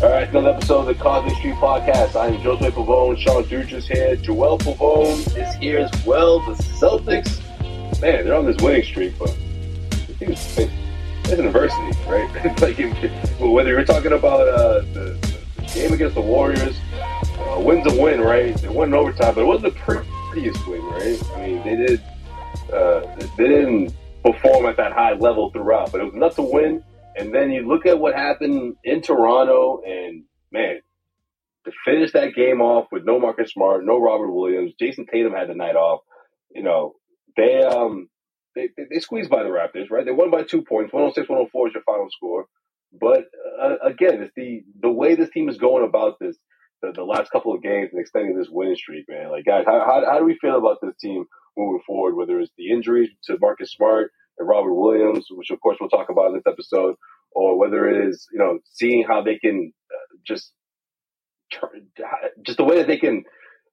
All right, another episode of the Cosmic Street Podcast. I am Joseph Pavone. Sean Dutra is here. Joel Pavone is here as well. The Celtics, man, they're on this winning streak, but the team is an adversity, right? Like, whether you're talking about the game against the Warriors, win's a win, right? They won in overtime, but it wasn't the prettiest win, right? I mean, they didn't perform at that high level throughout, but it was enough to win. And then you look at what happened in Toronto, and man, to finish that game off with no Marcus Smart, no Robert Williams, Jason Tatum had the night off. You know, they squeezed by the Raptors, right? They won by 2 points, 106-104 is your final score. But again, it's the way this team is going about this, the last couple of games and extending this winning streak, man. Like, guys, how do we feel about this team moving forward? Whether it's the injuries to Marcus Smart and Robert Williams, which of course we'll talk about in this episode, or whether it is, you know, seeing how they can just the way that they can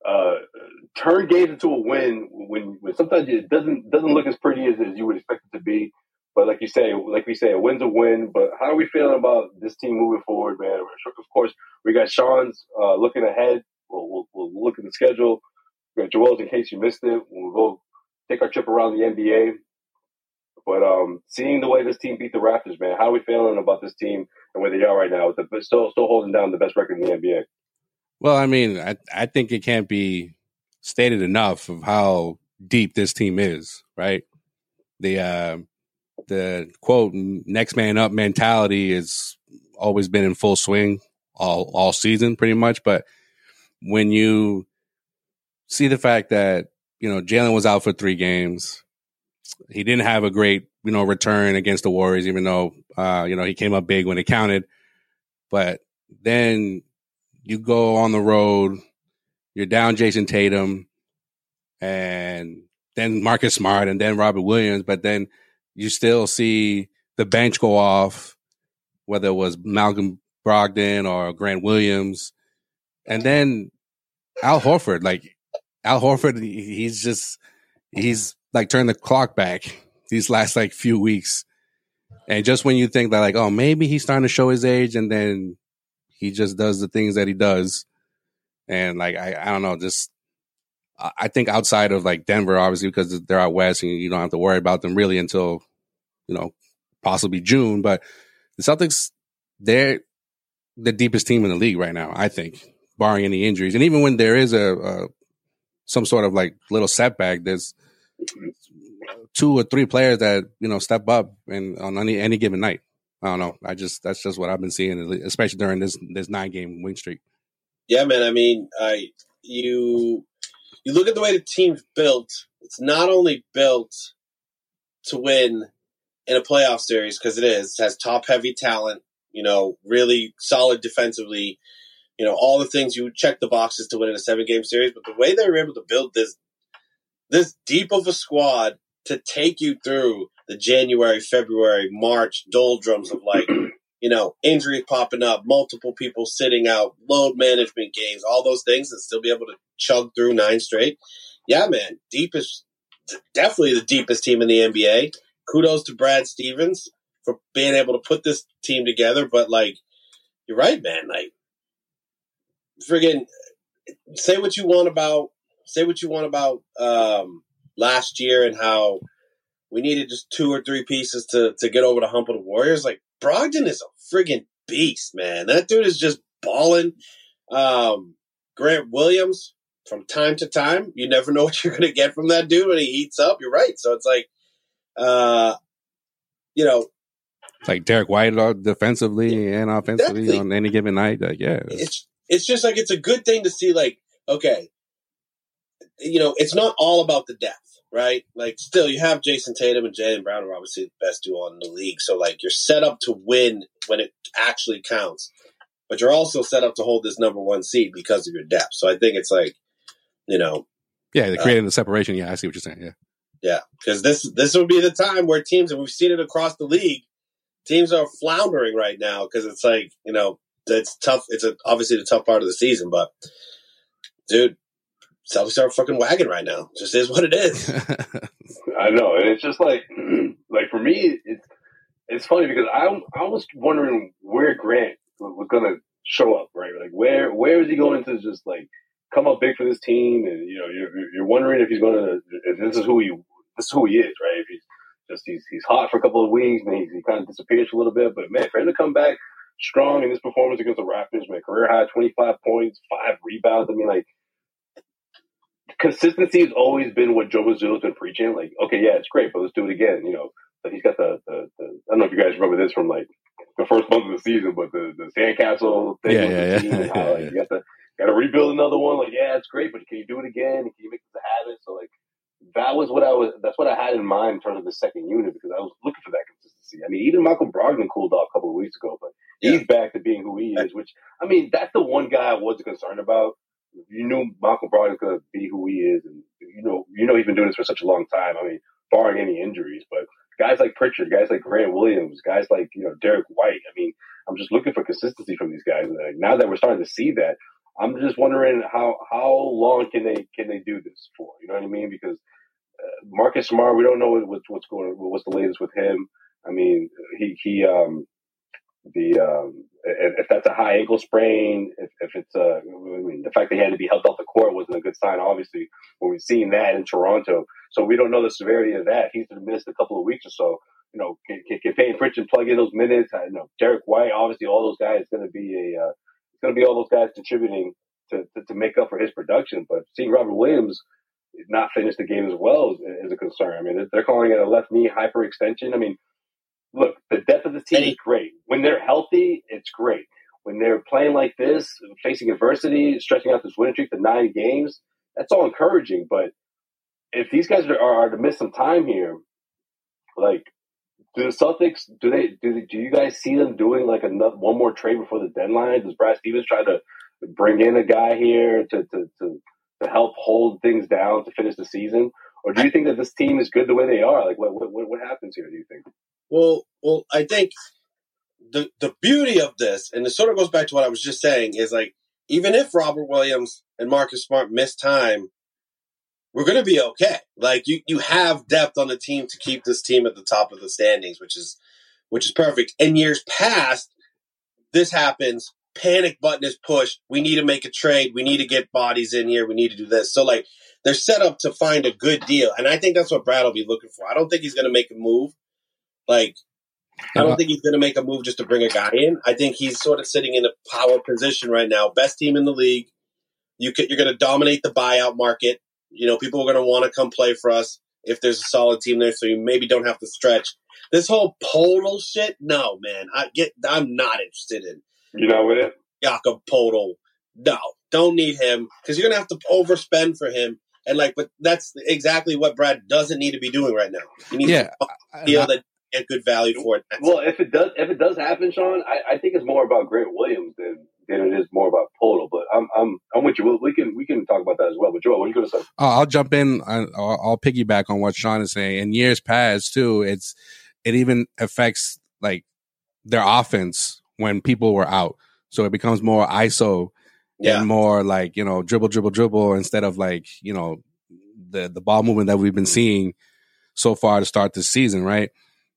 turn games into a win when sometimes it doesn't look as pretty as you would expect it to be. But like we say, a win's a win. But how are we feeling about this team moving forward, man? Of course, we got Sean's looking ahead. We'll look at the schedule. We got Joel's in case you missed it. We'll go take our trip around the NBA. But seeing the way this team beat the Raptors, man, how are we feeling about this team and where they are right now? Still holding down the best record in the NBA. Well, I mean, I think it can't be stated enough of how deep this team is, right? The quote "next man up" mentality has always been in full swing all season, pretty much. But when you see the fact that, you know, Jalen was out for 3 games. He didn't have a great, you know, return against the Warriors, even though, you know, he came up big when it counted. But then you go on the road, you're down Jason Tatum, and then Marcus Smart, and then Robert Williams. But then you still see the bench go off, whether it was Malcolm Brogdon or Grant Williams. And then Al Horford, he's like turned the clock back these last like few weeks. And just when you think that like, oh, maybe he's starting to show his age, and then he just does the things that he does. And like, I don't know, just, I think outside of like Denver, obviously, because they're out West and you don't have to worry about them really until, you know, possibly June. But the Celtics, they're the deepest team in the league right now, I think, barring any injuries. And even when there is some sort of like little setback, there's 2 or 3 players that, you know, step up and on any given night. I don't know. That's just what I've been seeing, especially during this 9-game win streak. Yeah, man. I mean, you look at the way the team's built. It's not only built to win in a playoff series, because it has top heavy talent, you know, really solid defensively, you know, all the things you would check the boxes to win in a 7-game series. But the way they were able to build this deep of a squad to take you through the January, February, March doldrums of like, you know, injuries popping up, multiple people sitting out, load management games, all those things, and still be able to chug through 9 straight. Yeah, man, definitely the deepest team in the NBA. Kudos to Brad Stevens for being able to put this team together. But like, you're right, man. Like, friggin' say what you want about last year and how we needed just 2 or 3 pieces to get over the hump of the Warriors. Like, Brogdon is a friggin' beast, man. That dude is just balling. Grant Williams, from time to time, you never know what you're going to get from that dude when he heats up. You're right. So it's like, you know, like Derek White defensively and offensively definitely. On any given night. Like, yeah, it's just like, it's a good thing to see, like, okay, you know, it's not all about the depth, right? Like, still, you have Jason Tatum and Jaylen Brown are obviously the best duo in the league. So, like, you're set up to win when it actually counts. But you're also set up to hold this number 1 seed because of your depth. So I think it's like, you know. Yeah, they're creating the separation. Yeah, I see what you're saying. Yeah. Yeah, because this will be the time where teams, and we've seen it across the league, teams are floundering right now because it's like, you know, it's tough. It's obviously the tough part of the season, but, dude, Celtics are fucking wagon right now. It just is what it is. I know, and it's just like for me, it's funny because I was wondering where Grant was gonna show up, right? Like where is he going to just like come up big for this team? And you know, you're wondering if he's going to. If this is who he is, right? If he's hot for a couple of weeks, and he kind of disappears for a little bit. But man, for him to come back strong in this performance against the Raptors, man, career high 25 points, 5 rebounds. I mean, like. Consistency has always been what Joe Mazzulla's been preaching. Like, okay, yeah, it's great, but let's do it again. You know, but he's got the I don't know if you guys remember this from like the first month of the season, but the sandcastle thing with the team and how like, you got to rebuild another one. Like, yeah, it's great, but can you do it again? Can you make this a habit? So like that's what I had in mind in terms of the second unit because I was looking for that consistency. I mean, even Malcolm Brogdon cooled off a couple of weeks ago, but he's back to being who he is. Which I mean, that's the one guy I wasn't concerned about. You knew Malcolm Brogdon was going to be who he is, and you know he's been doing this for such a long time. I mean, barring any injuries, but guys like Pritchard, guys like Grant Williams, guys like Derek White. I mean, I'm just looking for consistency from these guys. And like, now that we're starting to see that, I'm just wondering how long can they do this for? You know what I mean? Because Marcus Smart, we don't know what's the latest with him. I mean, if that's a high ankle sprain, if it's I mean, the fact that he had to be helped off the court wasn't a good sign, obviously, when we've seen that in Toronto. So we don't know the severity of that. He's missed a couple of weeks or so. You know, can Payton Pritchard plug in those minutes? I know Derek White, obviously, all those guys it's going to be all those guys contributing to make up for his production. But seeing Robert Williams not finish the game as well is a concern. I mean, they're calling it a left knee hyperextension. I mean. Look, the depth of the team is great. When they're healthy, it's great. When they're playing like this, facing adversity, stretching out this winning streak to 9 games, that's all encouraging. But if these guys are to miss some time here, like, do the Celtics, do you guys see them doing like one more trade before the deadline? Does Brad Stevens try to bring in a guy here to help hold things down to finish the season? Or do you think that this team is good the way they are? Like, what happens here, do you think? Well, I think the beauty of this, and it sort of goes back to what I was just saying, is like, even if Robert Williams and Marcus Smart miss time, we're going to be okay. Like, you have depth on the team to keep this team at the top of the standings, which is perfect. In years past, this happens. Panic button is pushed. We need to make a trade. We need to get bodies in here. We need to do this. So, like, they're set up to find a good deal. And I think that's what Brad will be looking for. I don't think he's going to make a move. Like, I don't think he's going to make a move just to bring a guy in. I think he's sort of sitting in a power position right now. Best team in the league. You're going to dominate the buyout market. You know, people are going to want to come play for us if there's a solid team there, so you maybe don't have to stretch. This whole Podol shit, no, man. I'm not interested in. You're not with it? Jakob Podol. No, don't need him because you're going to have to overspend for him. And but that's exactly what Brad doesn't need to be doing right now. He needs to feel that get good value for it. Well, if it does happen, Sean, I think it's more about Grant Williams than it is more about Podol. But I'm with you. We can talk about that as well. But Joel, what are you going to say? I'll jump in. I'll piggyback on what Sean is saying. In years past, too, it even affects like their offense when people were out. So it becomes more ISO and more like, dribble instead of like, the ball movement that we've been seeing so far to start this season, right?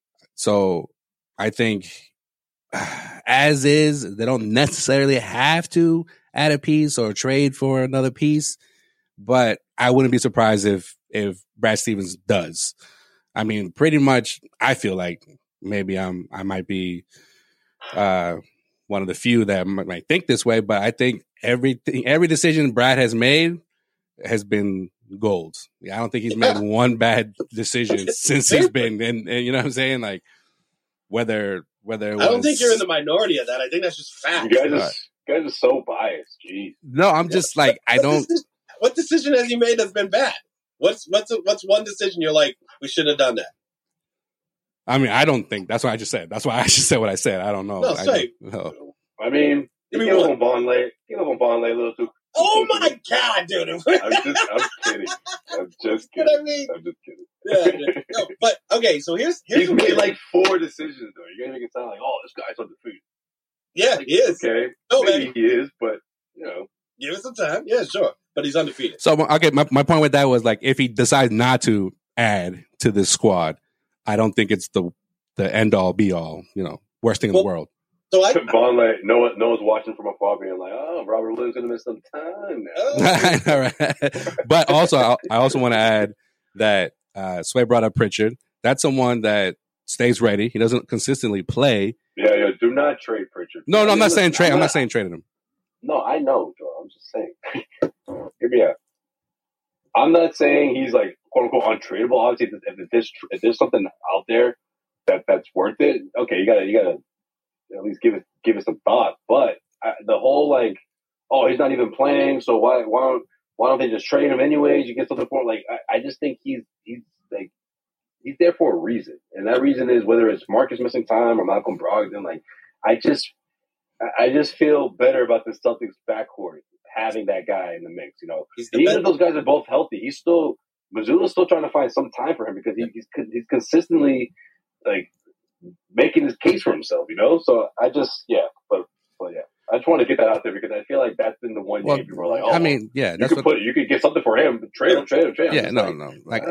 So I think as is, they don't necessarily have to add a piece or trade for another piece, but I wouldn't be surprised if Brad Stevens does. I mean, pretty much, I feel like maybe I might be one of the few that might think this way, but I think every decision Brad has made has been gold. I don't think he's made one bad decision since he's been, and you know what I'm saying? Like whether it was, I don't think you're in the minority of that. I think that's just fact. You guys are so biased. Jeez. No, I'm just like, I don't. What decision has he made that's been bad? What's one decision you're like, we should have done that? I mean, I don't think that's what I just said. That's why I just said what I said. I don't know. No, say. I mean, you give up on Bonley a little too. Oh my God, dude! I'm kidding. I'm just kidding. You know what I mean? I'm just kidding. Yeah. No, but okay, so he's made like 4 decisions though. You're gonna make it sound like, oh, this guy's undefeated. Yeah, he is. Okay, maybe he is, but give it some time. Yeah, sure, but he's undefeated. So okay, my point with that was like, if he decides not to add to this squad, I don't think it's the end all be all. Worst thing in the world. So Vaughn, like, no one's watching from afar, being like, "Oh, Robert Williams gonna miss some time now." I know, right? But also, I also want to add that Sway brought up Pritchard. That's someone that stays ready. He doesn't consistently play. Yeah. Do not trade Pritchard. No, I'm not saying trade. I'm not saying trading him. No, I know, Joe. I'm just saying. Hear me out. I'm not saying he's like quote unquote untradeable. Obviously, if there's something out there that's worth it, okay, you gotta at least give it some thought. But the whole like, oh, he's not even playing, so why don't they just trade him anyways? You get something for him. Like I just think he's there for a reason, and that reason is whether it's Marcus missing time or Malcolm Brogdon. Like I just feel better about the Celtics backcourt having that guy in the mix. You know, even if those guys are both healthy, Mazzulla's still trying to find some time for him because he's consistently like making his case for himself. You know, so I just but yeah. I just want to get that out there because I feel like that's been the one game people are like, oh, I mean, yeah, that's you could get something for him, trade him. Yeah, no. Like,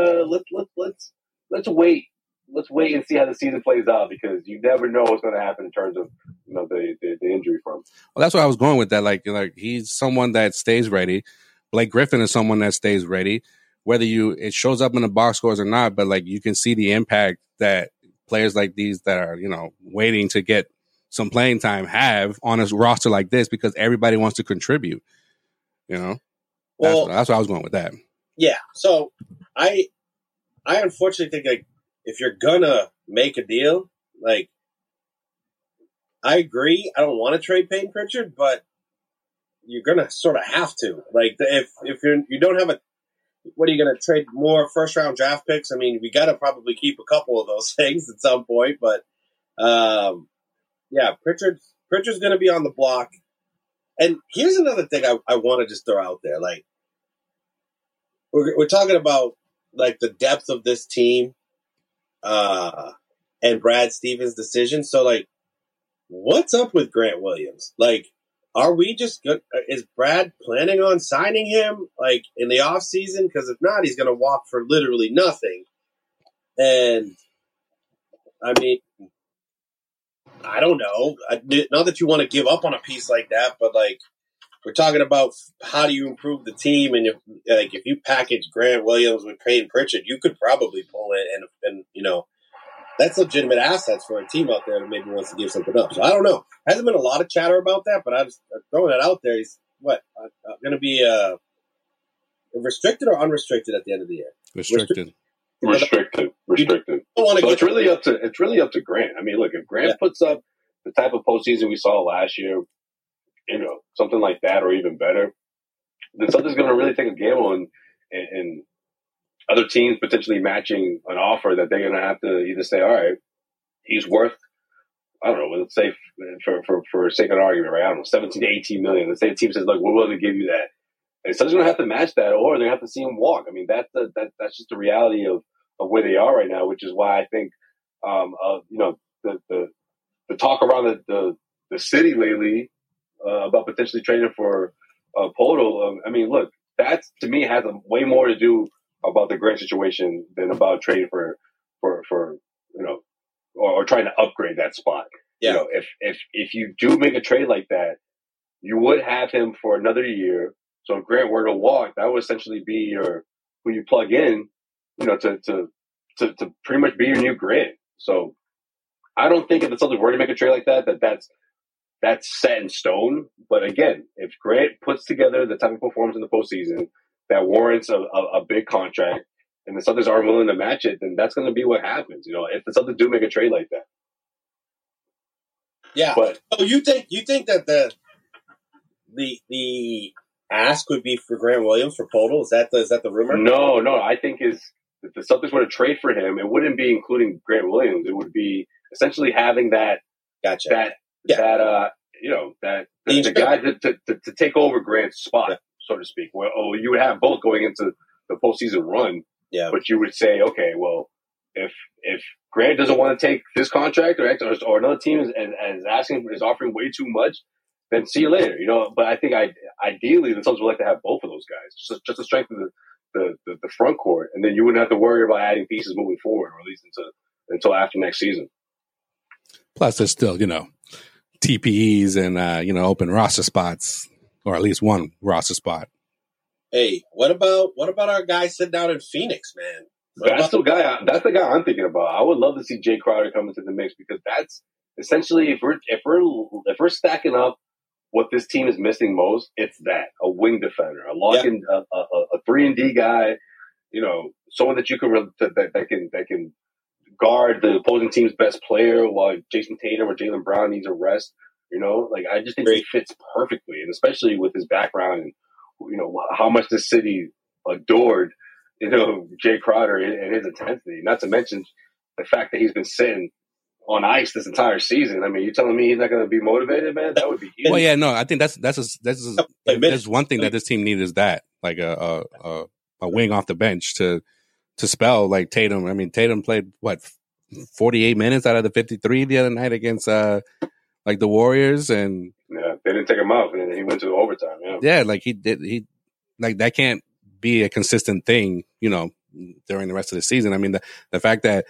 let's wait. Let's wait and see how the season plays out because you never know what's going to happen in terms of the injury for him. Well, that's where I was going with that. Like he's someone that stays ready. Blake Griffin is someone that stays ready, whether it shows up in the box scores or not. But like you can see the impact that players like these that are waiting to get some playing time have on a roster like this because everybody wants to contribute. Well, that's where I was going with that. Yeah. So I unfortunately think like if you're gonna make a deal, like I agree, I don't want to trade Payton Pritchard, but you're gonna sort of have to. Like if you don't have what are you gonna trade more first round draft picks? I mean, we gotta probably keep a couple of those things at some point, but yeah, Pritchard's going to be on the block. And here's another thing I want to just throw out there. Like, we're talking about, like, the depth of this team and Brad Stevens' decision. So, like, what's up with Grant Williams? Like, are we just good? Is Brad planning on signing him, like, in the offseason? Because if not, he's going to walk for literally nothing. And, I mean, I don't know. Not that you want to give up on a piece like that, but like we're talking about how do you improve the team, and if you package Grant Williams with Payton Pritchard, you could probably pull it, and that's legitimate assets for a team out there that maybe wants to give something up. So I don't know. Hasn't been a lot of chatter about that, but I'm throwing that out there. He's going to be restricted or unrestricted at the end of the year? Restricted. So it's really up to Grant. I mean, look, if Grant puts up the type of postseason we saw last year, something like that or even better, then something's going to really take a gamble and other teams potentially matching an offer that they're going to have to either say, all right, he's worth, I don't know, let's say for sake of argument, right? I don't know, 17 to 18 million. Let's say the team says, look, we're willing to give you that. And someone's going to have to match that, or they're going to have to see him walk. I mean, that's just the reality of where they are right now, which is why I think, the talk around the city lately about potentially trading for Podol. I mean, look, that to me has way more to do about the Grant situation than about trading for or trying to upgrade that spot. Yeah. If you do make a trade like that, you would have him for another year. So if Grant were to walk, that would essentially be who you plug in, to pretty much be your new Grant. So I don't think if the Celtics were to make a trade like that's set in stone. But again, if Grant puts together the type of performance in the postseason that warrants a big contract, and the Celtics aren't willing to match it, then that's going to be what happens. If the Celtics do make a trade like that. Yeah. But you think that the ask would be for Grant Williams for Podol? Is that the rumor? No. I think if the Celtics were to trade for him, it wouldn't be including Grant Williams. It would be essentially having that. Gotcha. The guy to take over Grant's spot, so to speak. Well, you would have both going into the postseason run. Yeah. But you would say, okay, well, if Grant doesn't want to take this contract or another team is offering way too much, then see you later. But I think ideally the Celtics would like to have both of those guys, just to strengthen the front court, and then you wouldn't have to worry about adding pieces moving forward, or at least until after next season. Plus, there's still TPEs and open roster spots, or at least one roster spot. Hey, what about our guy sitting out in Phoenix, man? That's the guy I'm thinking about. I would love to see Jay Crowder come into the mix, because that's essentially, if we're stacking up what this team is missing most, it's that a wing defender, a lock-in, a 3-and-D guy, someone that you can that can guard the opposing team's best player while Jason Tatum or Jaylen Brown needs a rest. I just think he fits perfectly, and especially with his background and how much the city adored Jay Crowder and his intensity. Not to mention the fact that he's been sitting on ice this entire season. I mean, you telling me he's not going to be motivated, man? That would be huge. Well, yeah, no, I think that's one thing that this team needs, is that, like a wing off the bench to spell like Tatum. I mean, Tatum played 48 minutes out of the 53 the other night against the Warriors, and they didn't take him out, and he went to overtime. Yeah, like he that can't be a consistent thing, during the rest of the season. I mean, the fact that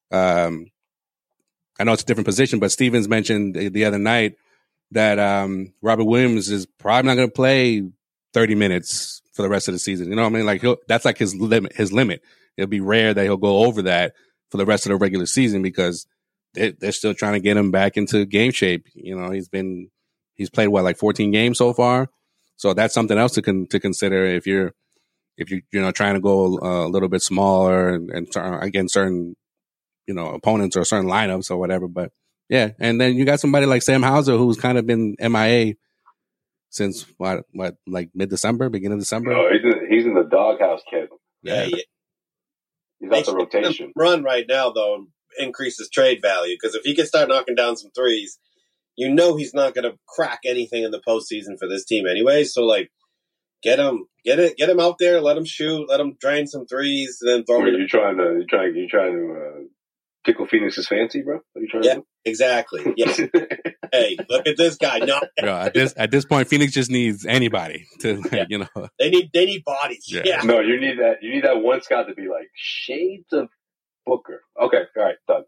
I know it's a different position, but Stevens mentioned the other night that Robert Williams is probably not going to play 30 minutes for the rest of the season. You know what I mean? Like that's like his limit. It'll be rare that he'll go over that for the rest of the regular season, because they're still trying to get him back into game shape. He's played 14 games so far. So that's something else to consider if you're trying to go a little bit smaller and against certain opponents or certain lineups or whatever. But yeah, and then you got somebody like Sam Hauser, who's kind of been MIA since like mid-December, beginning of December. No, he's in the doghouse, kid. Yeah. He's out the rotation. Run right now though increases trade value, because if he can start knocking down some threes, he's not going to crack anything in the postseason for this team anyway. So get him out there, let him shoot, let him drain some threes, and then throw him. You trying to tickle Phoenix's fancy, bro? What are you trying to do? Exactly. Yeah. Hey, look at this guy. No, at this point, Phoenix just needs anybody to, They need bodies. Yeah. No, you need that one scout to be like shades of Booker. Okay, all right, done.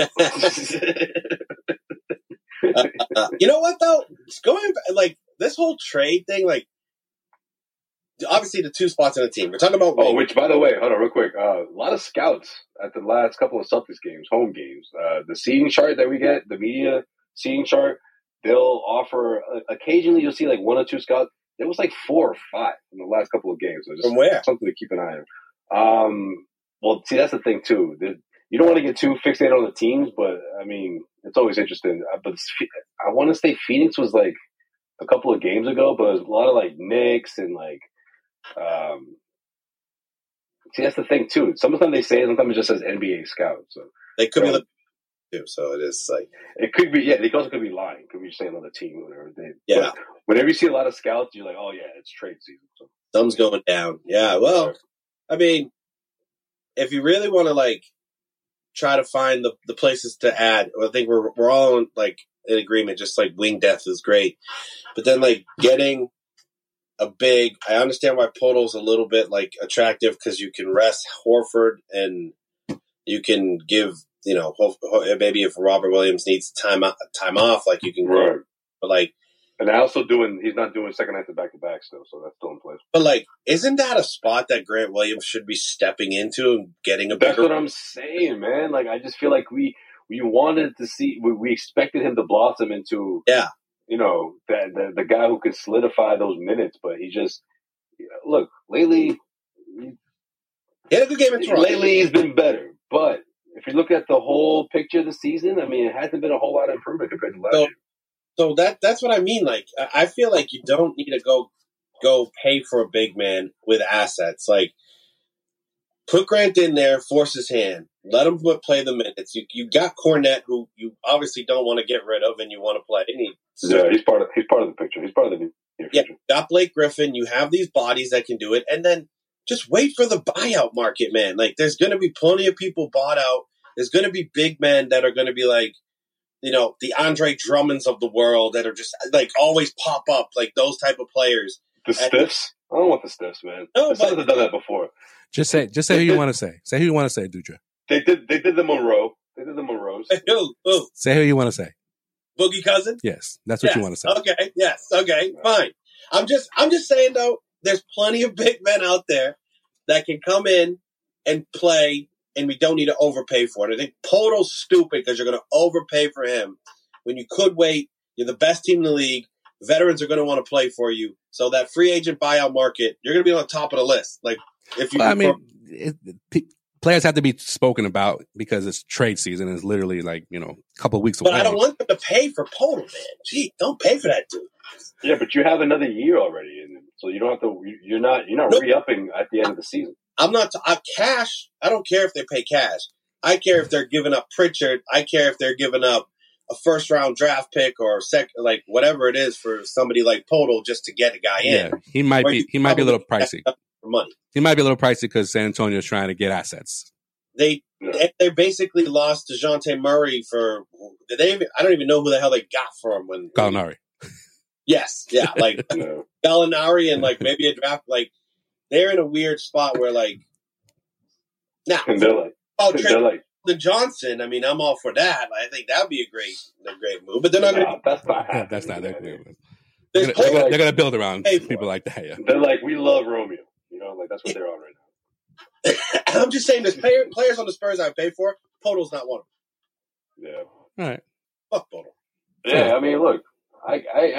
You know what though? Going this whole trade thing, obviously the two spots on the team. We're talking about. Oh, which by the way, hold on real quick. A lot of scouts at the last couple of Celtics games, home games. The seating chart that we get, the media seating chart, they'll offer. Occasionally, you'll see one or two scouts. There was 4 or 5 in the last couple of games. So just from where? Something to keep an eye on. Well, see, that's the thing too. You don't want to get too fixated on the teams, but I mean, it's always interesting. But I want to say Phoenix was a couple of games ago, but it was a lot of Knicks and see, that's the thing too. Sometimes they say it, sometimes it just says NBA scout. So they could be too. So it is it could be. Yeah, they also could be lying. Could be just saying another team or whatever. But whenever you see a lot of scouts, you're like, oh yeah, it's trade season. So something's going down. Yeah. Well, I mean, if you really want to try to find the places to add, I think we're all in agreement. Just wing depth is great, but then getting a big. I understand why Poeltl's a little bit attractive, because you can rest Horford and you can give maybe if Robert Williams needs time off, you can right. But and he's not doing second nights of back-to-back still, so that's still in place. But isn't that a spot that Grant Williams should be stepping into and getting a better? That's what I'm saying, man. I just feel like we wanted to see, we expected him to blossom into, the guy who could solidify those minutes, but he just, look, lately, he had a good game in Toronto. Lately he's been better, but if you look at the whole picture of the season, I mean, it hasn't been a whole lot of improvement compared to last year. So that's what I mean. I feel like you don't need to go pay for a big man with assets. Put Grant in there, force his hand, let him play the minutes. You got Cornette, who you obviously don't want to get rid of, and you want to play. He's part of the picture. He's part of the new future. Yeah, got Blake Griffin. You have these bodies that can do it, and then just wait for the buyout market, man. There's going to be plenty of people bought out. There's going to be big men that are going to be the Andre Drummonds of the world that are just always pop up, those type of players. The stiffs? I don't want the stiffs, man. No, the Suns have done that before. Just say who you want to say. Say who you want to say, Dutra. They did the Monroe. They did the Monroes. Who? Say who you want to say. Boogie Cousin? Yes, that's what you want to say. Okay, yes, okay, fine. I'm just saying though, there's plenty of big men out there that can come in and play, and we don't need to overpay for it. I think Poeltl's stupid because you're going to overpay for him when you could wait. You're the best team in the league. Veterans are going to want to play for you. So that free agent buyout market, you're going to be on top of the list. Like if you, players have to be spoken about because it's trade season. It's literally like a couple of weeks away. But I don't want them to pay for Poeltl, man. Gee, don't pay for that dude. Yeah, but you have another year already in him, so you don't have to. You're not re-upping at the end of the season. I'm not cash. I don't care if they pay cash. I care if they're giving up Pritchard. I care if they're giving up a first-round draft pick or like whatever it is for somebody like Poeltl just to get a guy in. Yeah, he might be a little pricey. For money. He might be a little pricey because San Antonio is trying to get assets. They basically lost DeJounte Murray for. I don't even know who the hell they got for him when Gallinari. Yes, yeah, like Gallinari and like maybe a draft. Like they're in a weird spot where like now the Johnson. I mean, I'm all for that. I think that would be a great move. But they're not. That's not their move. They're going to build around people like that. Yeah. They're like, we love Romeo. Like that's what they're on right now. I'm just saying, there's players on the Spurs I pay for. Poeltl's not one of them. Yeah. All right. Fuck Poeltl. Yeah, I mean, look, I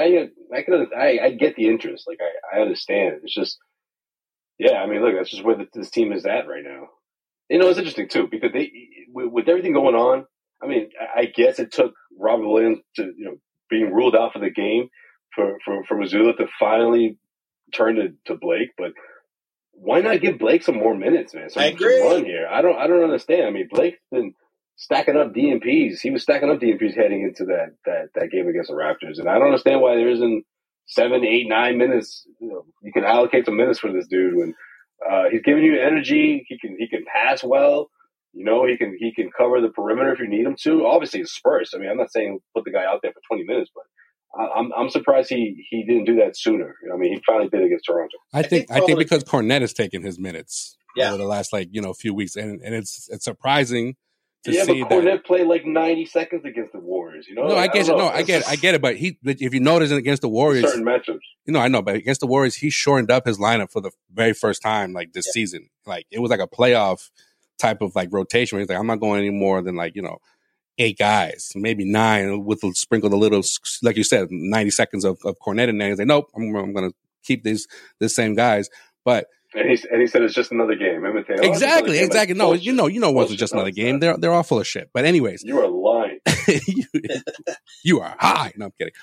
get the interest. Like I understand. It's just, yeah. I mean, look, that's just where this team is at right now. It's interesting too because with everything going on. I mean, I guess it took Robert Williams to being ruled out for the game for Mazzulla to finally turn to Blake, but why not give Blake some more minutes, man? I agree. Some run here. I don't understand. I mean, Blake's been stacking up DNPs. He was stacking up DNPs heading into that game against the Raptors, and I don't understand why there isn't 7, 8, 9 minutes. You can allocate some minutes for this dude when he's giving you energy. He can pass well. He can cover the perimeter if you need him to. Obviously, it's Spurs. I mean, I'm not saying put the guy out there for 20 minutes, but I'm surprised he didn't do that sooner. I mean, he finally did against Toronto. I think because Kornet has taken his minutes over the last few weeks, and it's surprising to see but Kornet played like 90 seconds against the Warriors. No, I get it. But if you notice against the Warriors, certain matchups. I know, but against the Warriors, he shortened up his lineup for the very first time this season. Like it was like a playoff type of like rotation. Where he's like, I'm not going any more than 8 guys, maybe 9, with sprinkled a little, like you said, 90 seconds of Kornet in there. He's like, nope, I'm going to keep the same guys. But and he said it's just another game. Exactly. No, once it's just another game. They're all full of shit. But anyways, you are lying. you are high. No, I'm kidding.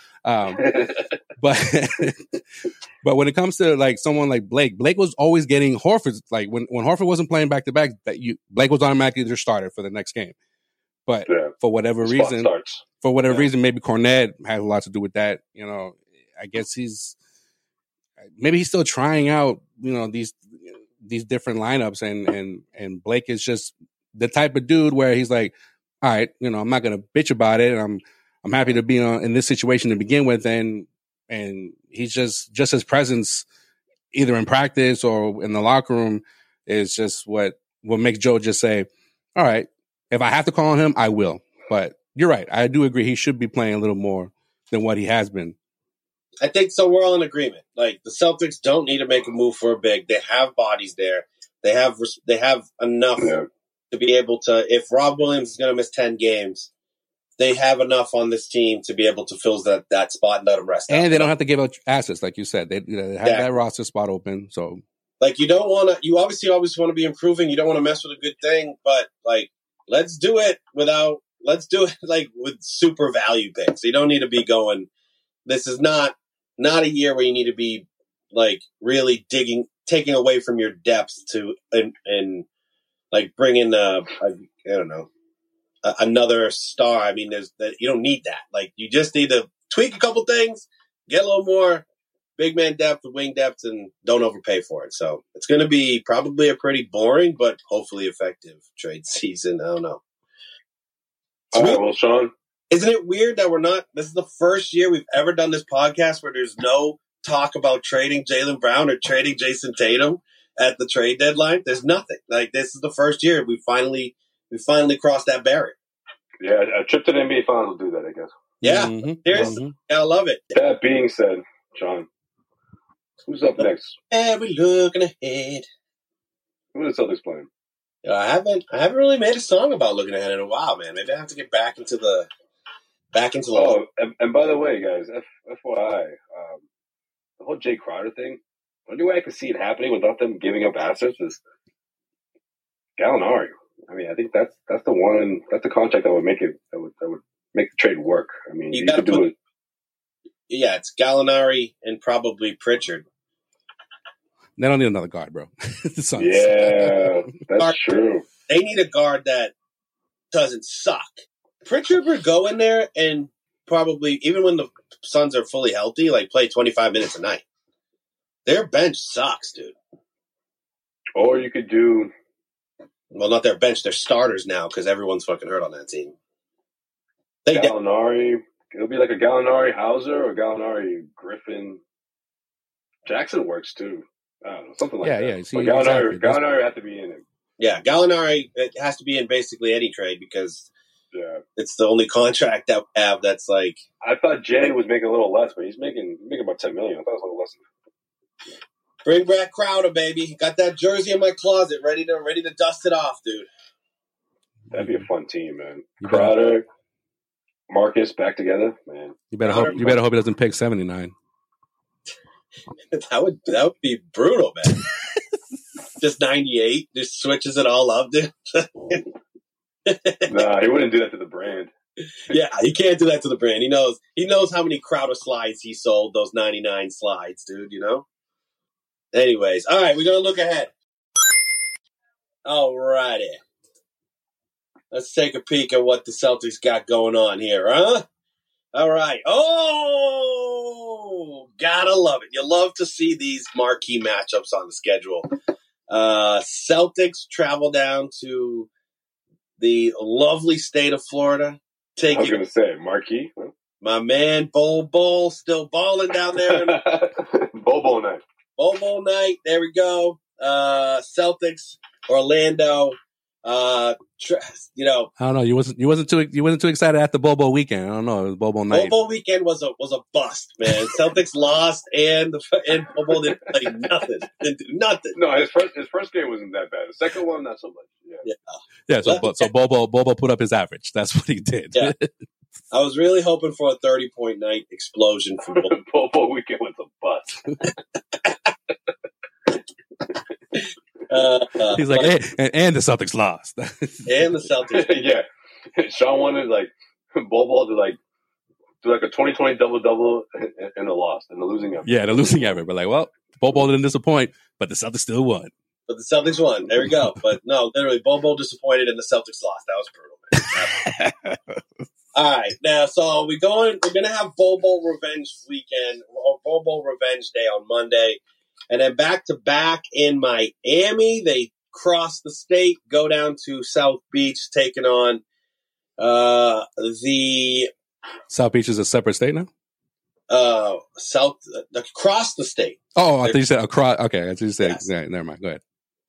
But when it comes to someone like Blake was always getting Horford. Like when Horford wasn't playing back to back, Blake was automatically their starter for the next game. But for whatever reason, maybe Kornet has a lot to do with that. I guess he's still trying out, these different lineups, and Blake is just the type of dude where he's like, all right, I'm not gonna bitch about it. I'm happy to be in this situation to begin with, and he's just his presence, either in practice or in the locker room, is just what makes Joe just say, all right. If I have to call on him, I will. But you're right. I do agree he should be playing a little more than what he has been. I think so. We're all in agreement. Like the Celtics don't need to make a move for a big. They have bodies there. They have enough to be able to. If Rob Williams is going to miss 10 games, they have enough on this team to be able to fill that spot and let them rest. And they don't have to give out assets, like you said. They have that roster spot open. So, you don't want to. You obviously always want to be improving. You don't want to mess with a good thing, but let's do it with super value picks. You don't need to be going. This is not a year where you need to be really taking away from your depth to and bring in I don't know, another star. I mean, you don't need that. You just need to tweak a couple things, get a little more big man depth, wing depth, and don't overpay for it. So it's going to be probably a pretty boring, but hopefully effective trade season. I don't know. All right, well, Sean. Isn't it weird that this is the first year we've ever done this podcast where there's no talk about trading Jaylen Brown or trading Jason Tatum at the trade deadline? There's nothing. This is the first year we finally crossed that barrier. Yeah, a trip to the NBA Finals will do that, I guess. Yeah, Mm-hmm. seriously, Mm-hmm. I love it. That being said, Sean, who's up next? And we're looking ahead. Who are the Celtics playing? I haven't really made a song about looking ahead in a while, man. Maybe I have to get back into the. Oh, and by the way, guys, FYI, the whole Jay Crowder thing. The only way I could see it happening without them giving up assets is Gallinari. I mean, I think that's the one. That's the contract that would make it. That would make the trade work. I mean, you could do it. Yeah, it's Gallinari and probably Pritchard. They don't need another guard, bro. Yeah, that's true. They need a guard that doesn't suck. Pritchard would go in there and probably, even when the Suns are fully healthy, like play 25 minutes a night. Their bench sucks, dude. Or you could do... Well, not their bench, their starters now, because everyone's fucking hurt on that team. Gallinari. It'll be like a Gallinari Hauser or Gallinari Griffin. Jackson works too. I don't know, something like that. Yeah. See, Gallinari would have to be in it. Yeah, Gallinari it has to be in basically any trade because it's the only contract that we have that's like. I thought Jay was making a little less, but he's making about $10 million. I thought it was a little less. Bring back Crowder, baby. Got that jersey in my closet, ready to dust it off, dude. That'd be a fun team, man. Crowder, Marcus back together, man. You better hope he doesn't pick 79. That would be brutal, man. Just 98, just switches it all up, dude. Nah, he wouldn't do that to the brand. Yeah, he can't do that to the brand. He knows how many Crowder slides he sold, those 99 slides, dude, you know? Anyways, all right, we're going to look ahead. All righty. Let's take a peek at what the Celtics got going on here, huh? All right. Oh, gotta love it. You love to see these marquee matchups on the schedule. Celtics travel down to the lovely state of Florida. I was going to say, marquee? Huh? My man, Bol still balling down there. Bol night. Bol night. There we go. Celtics, Orlando. I don't know. You wasn't too excited at the Bobo weekend. I don't know. It was Bobo night. Bobo weekend was a bust, man. Celtics lost and Bobo didn't play nothing. Didn't do nothing. No, his first game wasn't that bad. The second one, not so much. Yeah. So Bobo put up his average. That's what he did. Yeah. I was really hoping for a 30-point night explosion from Bobo. Bobo weekend was a bust. He's like, hey, and the Celtics lost. And the Celtics. Yeah. Sean wanted Bobo to do a 20-20 double-double and a loss and the losing effort. Yeah, the losing effort. But Bobo didn't disappoint, but the Celtics still won. But the Celtics won. There we go. But no, literally, Bobo disappointed and the Celtics lost. That was brutal, man. All right, now we're gonna have Bobo Revenge weekend or Bobo Revenge Day on Monday. And then back to back in Miami, they cross the state, go down to South Beach, taking on the South Beach is a separate state now. Across the state. Oh, I thought you said across. Okay, I thought you said. Yes. Yeah, never mind. Go ahead.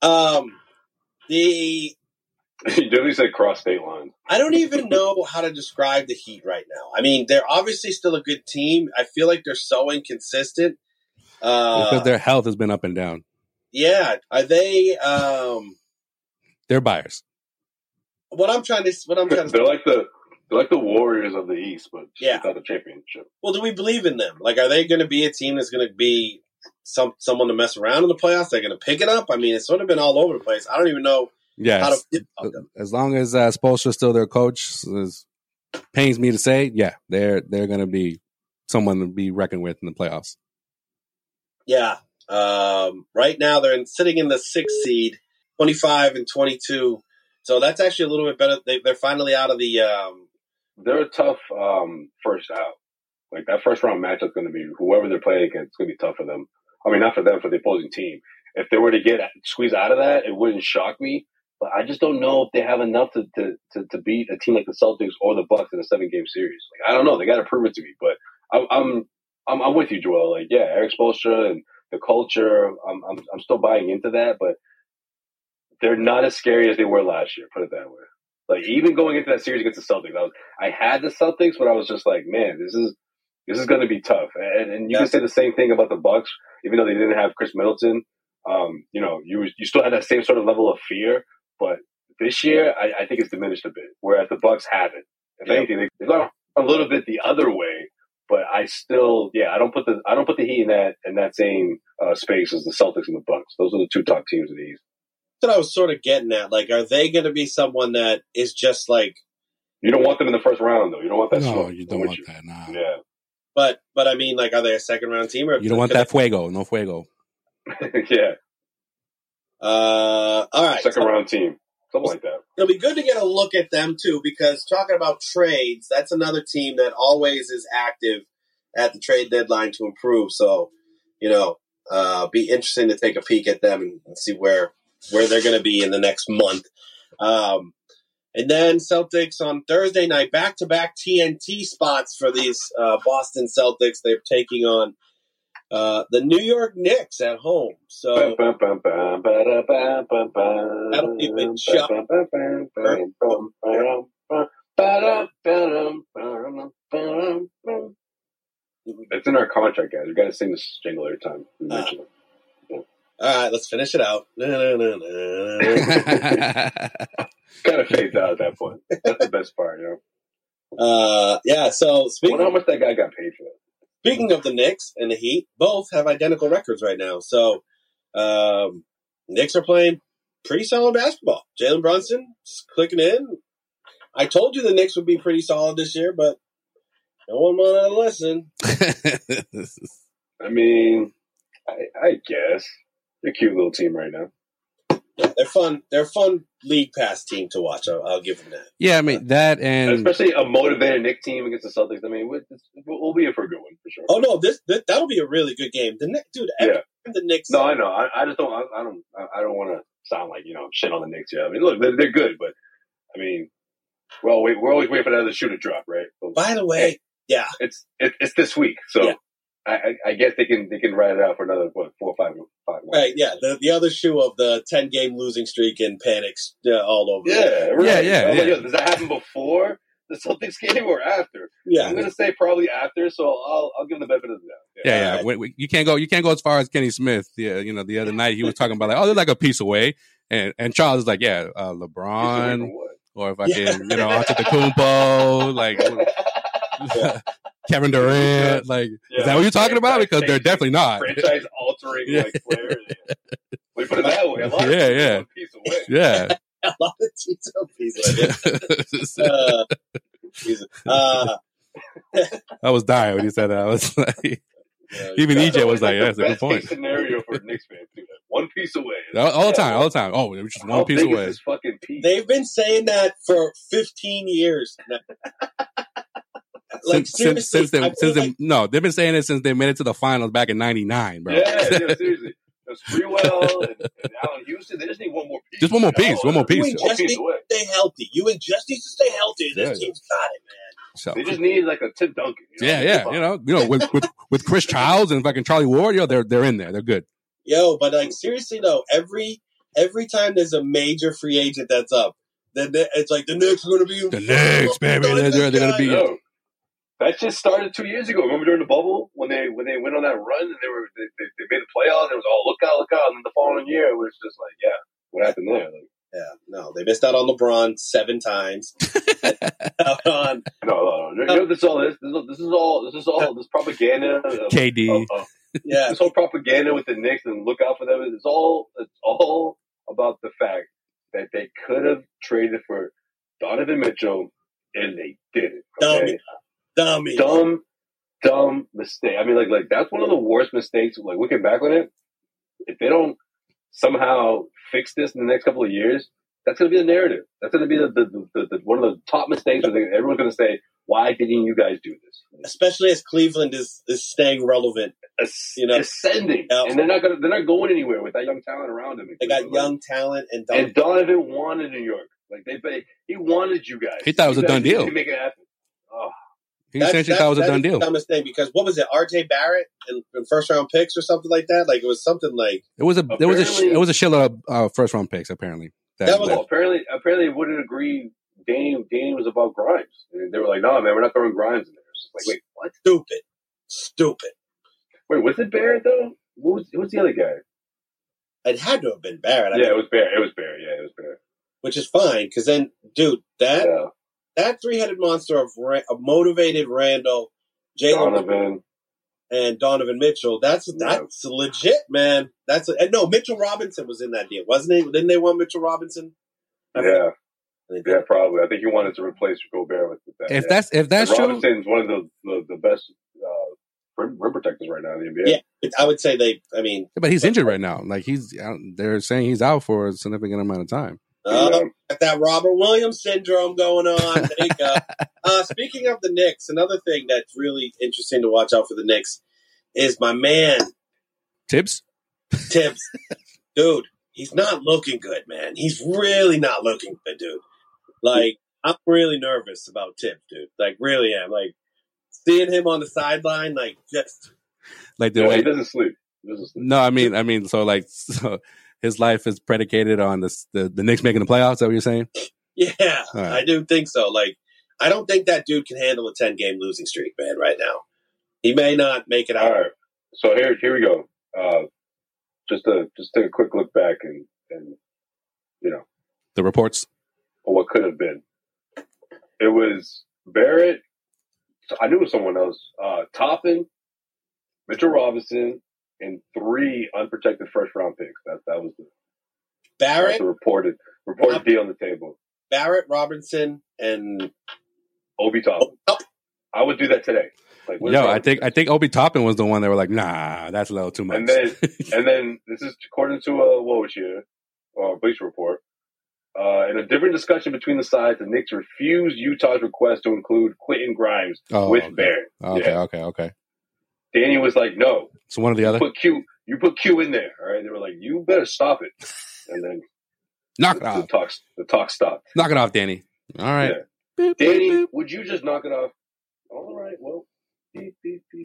You definitely said cross state lines. I don't even know how to describe the Heat right now. I mean, they're obviously still a good team. I feel like they're so inconsistent. Because their health has been up and down. Yeah. Are they they're buyers. What I'm trying to They're like the Warriors of the East, but without a championship. Well, do we believe in them? Like, are they going to be a team that's going to be someone to mess around in the playoffs? They're going to pick it up? I mean, it's sort of been all over the place. I don't even know how to feel about them. As long as Spoelstra's still their coach, it pains me to say, they're going to be someone to be reckoned with in the playoffs. Yeah. Right now they're sitting in the 6th seed, 25-22. So that's actually a little bit better. They're finally out of the. They're a tough first out. Like that first round matchup is going to be whoever they're playing against. It's going to be tough for them. I mean, not for them, for the opposing team. If they were to squeeze out of that, it wouldn't shock me. But I just don't know if they have enough to beat a team like the Celtics or the Bucks in a 7-game series. Like I don't know. They got to prove it to me. But I'm with you, Joel. Like, yeah, Eric Spoelstra and the culture. I'm still buying into that, but they're not as scary as they were last year. Put it that way. Like even going into that series against the Celtics, I had the Celtics, but I was just like, man, this is going to be tough. And you can say the same thing about the Bucks, even though they didn't have Chris Middleton. You still had that same sort of level of fear, but this year I think it's diminished a bit. Whereas the Bucks haven't. If anything, they've gone a little bit the other way. But I still, I don't put the Heat in that same space as the Celtics and the Bucks. Those are the two top teams in the East. That's what I was sort of getting at. Like, are they going to be someone that is just like? You don't want them in the first round, though. You don't want that. No, you don't want that. Nah. Yeah. But I mean, like, are they a second round team? Or you don't want that fuego? No fuego. Yeah. All right. Second round team. Something like that. It'll be good to get a look at them, too, because talking about trades, that's another team that always is active at the trade deadline to improve. So, be interesting to take a peek at them and see where they're going to be in the next month. And then Celtics on Thursday night, back-to-back TNT spots for these Boston Celtics. They're taking on the New York Knicks at home. So that'll be a big shock. It's in our contract, guys. We got to sing this jingle every time we mention it. All right, let's finish it out. Kind of fades out at that point. That's the best part, So I wonder how much that guy got paid for that. Speaking of the Knicks and the Heat, both have identical records right now. So Knicks are playing pretty solid basketball. Jalen Brunson's clicking in. I told you the Knicks would be pretty solid this year, but no one wanted to listen. I mean, I guess. They're a cute little team right now. Yeah, they're fun. They're a fun league pass team to watch. I'll give them that. Yeah, I mean, that and... Especially a motivated Knicks team against the Celtics. I mean, we'll be in for a good one, for sure. Oh, no, that'll be a really good game. The Knicks, dude, the Knicks... No, I know. I just don't... I don't want to sound like, shit on the Knicks here. I mean, look, they're good, but, I mean, we're always waiting for another shoe to drop, right? But, by the way, yeah. It's this week, so... Yeah. I guess they can ride it out for another 4 or 5 months. Right, yeah. The other shoe of the 10-game losing streak and panics all over. Yeah, right. Yeah. Like, does that happen before the Celtics game or after? Yeah, I'm gonna say probably after. So I'll give them the benefit of the doubt. Yeah. You can't go as far as Kenny Smith. Yeah, the other night he was talking about they're like a piece away, and Charles is like, LeBron or fucking Antetokounmpo, like. Yeah. Kevin Durant, is that what you're talking about? Because they're definitely not. Franchise altering players. We put it that way. A lot of teams are a piece away. Yeah. A lot of teams are a piece away. I was dying when you said that. I was like, even EJ was like, that's a good point. Scenario for Knicks fans, too. One piece away. All the time. Oh, it was just one piece away. Fucking piece. They've been saying that for 15 years now. They've been saying it since they made it to the finals back in '99, bro. Yeah, seriously. There's Freewell and Allen Houston. They just need one more piece. Just one more piece. One more piece. You just need to stay healthy. You just need to stay healthy. This team's got it, man. So they just need like a Tim Duncan. With Chris Childs and fucking Charlie Ward, they're in there. They're good. But seriously though, every time there's a major free agent that's up, then it's like the Knicks are going to be the Knicks, baby. They're going to be. That just started 2 years ago. Remember during the bubble when they went on that run and they made the playoffs. It was all look out, and then the following year it was just like, what happened there? They missed out on LeBron 7 times. No. This propaganda. KD. This whole propaganda with the Knicks and look out for them. It's all about the fact that they could have traded for Donovan Mitchell and they didn't. Okay? Dumb mistake. I mean, like that's one of the worst mistakes. Like looking back on it, if they don't somehow fix this in the next couple of years, that's going to be the narrative. That's going to be the one of the top mistakes. Where everyone's going to say, "Why didn't you guys do this?" Especially as Cleveland is staying relevant, ascending, and they're not going anywhere with that young talent around them. They got young talent, and Donovan wanted New York. Like he wanted you guys. He thought it was a done deal. To make it happen. Oh. He essentially thought it was a done deal. That's the dumbest thing because what was it, R.J. Barrett and first round picks or something like that? Like it was something like it was a shitload of first round picks apparently. Apparently wouldn't agree Danny was above Grimes. And they were like, no, man, we're not throwing Grimes in there. It's like, wait, what? Stupid. Wait, was it Barrett, though? Who was the other guy? It had to have been Barrett. It was Barrett. It was Barrett. Which is fine, because then, dude, that three-headed monster of motivated Randall, Jalen and Donovan Mitchell, that's legit, man. No, Mitchell Robinson was in that deal, wasn't he? Didn't they want Mitchell Robinson? Yeah, probably. I think he wanted to replace Gobert with that. If that's true, Robinson's one of the best rim protectors right now in the NBA. Yeah, I would say but he's injured right now. Like they're saying he's out for a significant amount of time. Got that Robert Williams syndrome going on. There you go. Speaking of the Knicks, another thing that's really interesting to watch out for the Knicks is my man Tibbs. Dude, he's not looking good, man. He's really not looking good, dude. Like, I'm really nervous about Tibbs, dude. Like, really am. Like, seeing him on the sideline, like, just like the way he doesn't sleep. No, I mean, so his life is predicated on the Knicks making the playoffs. Is that what you're saying? Yeah, right. I do think so. Like, I don't think that dude can handle a 10-game losing streak, man, right now. He may not make it out. All right. So here we go. Just take a quick look back and the reports of what could have been. It was Barrett. I knew it was someone else. Toppin, Mitchell Robinson, and 3 unprotected first-round picks. That was the reported deal on the table. Barrett, Robinson, and Obi Toppin. I would do that today. Like, I think Obi Toppin was the one that were like, nah, that's a little too much. And then this is according to Bleacher Report. In a different discussion between the sides, the Knicks refused Utah's request to include Quentin Grimes with Barrett. Okay. Danny was like, no. So one or the other? You put Q in there, all right? They were like, you better stop it. And then knock it off. The talk stopped. Knock it off, Danny. All right. Yeah. Boop, Danny, boop. Would you just knock it off? All right, well, beep, beep, beep.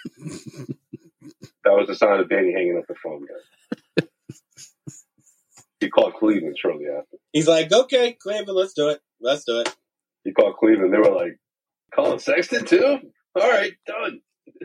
That was the sign of Danny hanging up the phone, guys. He called Cleveland shortly after. He's like, okay, Cleveland, let's do it. He called Cleveland. They were like, Colin Sexton too? All right, done.